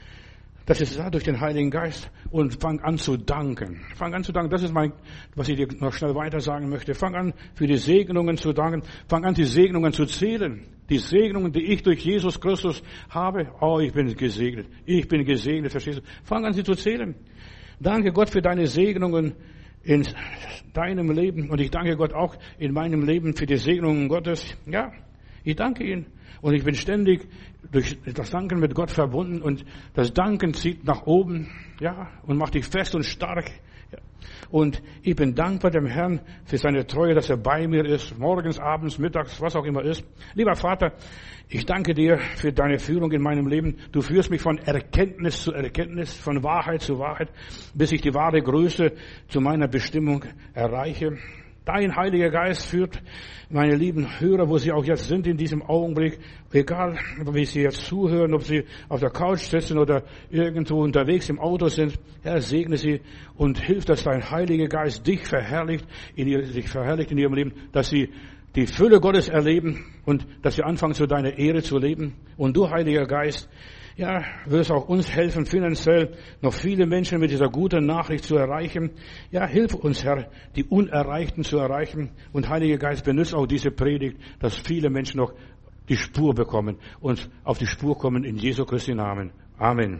das ist da durch den Heiligen Geist. Und fang an zu danken. Fang an zu danken. Das ist mein, was ich dir noch schnell weiter sagen möchte. Fang an, für die Segnungen zu danken. Fang an, die Segnungen zu zählen. Die Segnungen, die ich durch Jesus Christus habe. Oh, ich bin gesegnet. Ich bin gesegnet, verstehst du? Fang an, sie zu zählen. Danke Gott für deine Segnungen in deinem Leben. Und ich danke Gott auch in meinem Leben für die Segnungen Gottes. Ja, ich danke ihm. Und ich bin ständig durch das Danken mit Gott verbunden. Und das Danken zieht nach oben. Ja, und macht dich fest und stark. Ja. Und ich bin dankbar dem Herrn für seine Treue, dass er bei mir ist. Morgens, abends, mittags, was auch immer ist. Lieber Vater, ich danke dir für deine Führung in meinem Leben. Du führst mich von Erkenntnis zu Erkenntnis, von Wahrheit zu Wahrheit, bis ich die wahre Größe zu meiner Bestimmung erreiche. Dein Heiliger Geist führt meine lieben Hörer, wo sie auch jetzt sind in diesem Augenblick, egal wie sie jetzt zuhören, ob sie auf der Couch sitzen oder irgendwo unterwegs im Auto sind. Herr, segne sie und hilf, dass dein Heiliger Geist dich verherrlicht, in ihr, dich verherrlicht in ihrem Leben, dass sie die Fülle Gottes erleben und dass sie anfangen, zu deiner Ehre zu leben. Und du, Heiliger Geist, ja, wirst auch uns helfen, finanziell noch viele Menschen mit dieser guten Nachricht zu erreichen. Ja, hilf uns, Herr, die Unerreichten zu erreichen. Und Heiliger Geist, benutze auch diese Predigt, dass viele Menschen noch die Spur bekommen und auf die Spur kommen in Jesu Christi Namen. Amen.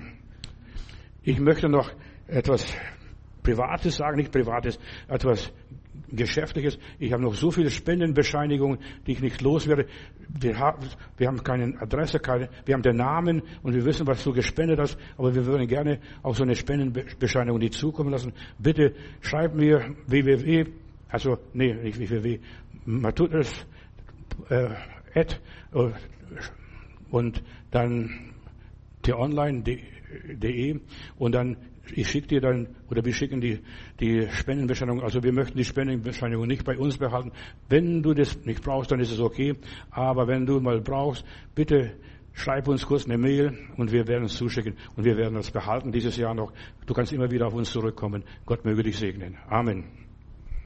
Ich möchte noch etwas Privates sagen, nicht Privates, etwas Geschäftliches. Ich habe noch so viele Spendenbescheinigungen, die ich nicht loswerde. Wir haben, wir haben keine Adresse, keine, wir haben den Namen und wir wissen, was du gespendet hast, aber wir würden gerne auch so eine Spendenbescheinigung die zukommen lassen. Bitte schreib mir www, also, nee, nicht www, matutis, äh, at, äh, und dann t-online punkt de und dann ich schicke dir dann, oder wir schicken die, die Spendenbescheinigung, also wir möchten die Spendenbescheinigung nicht bei uns behalten. Wenn du das nicht brauchst, dann ist es okay. Aber wenn du mal brauchst, bitte schreib uns kurz eine Mail und wir werden es zuschicken und wir werden das behalten dieses Jahr noch. Du kannst immer wieder auf uns zurückkommen. Gott möge dich segnen. Amen.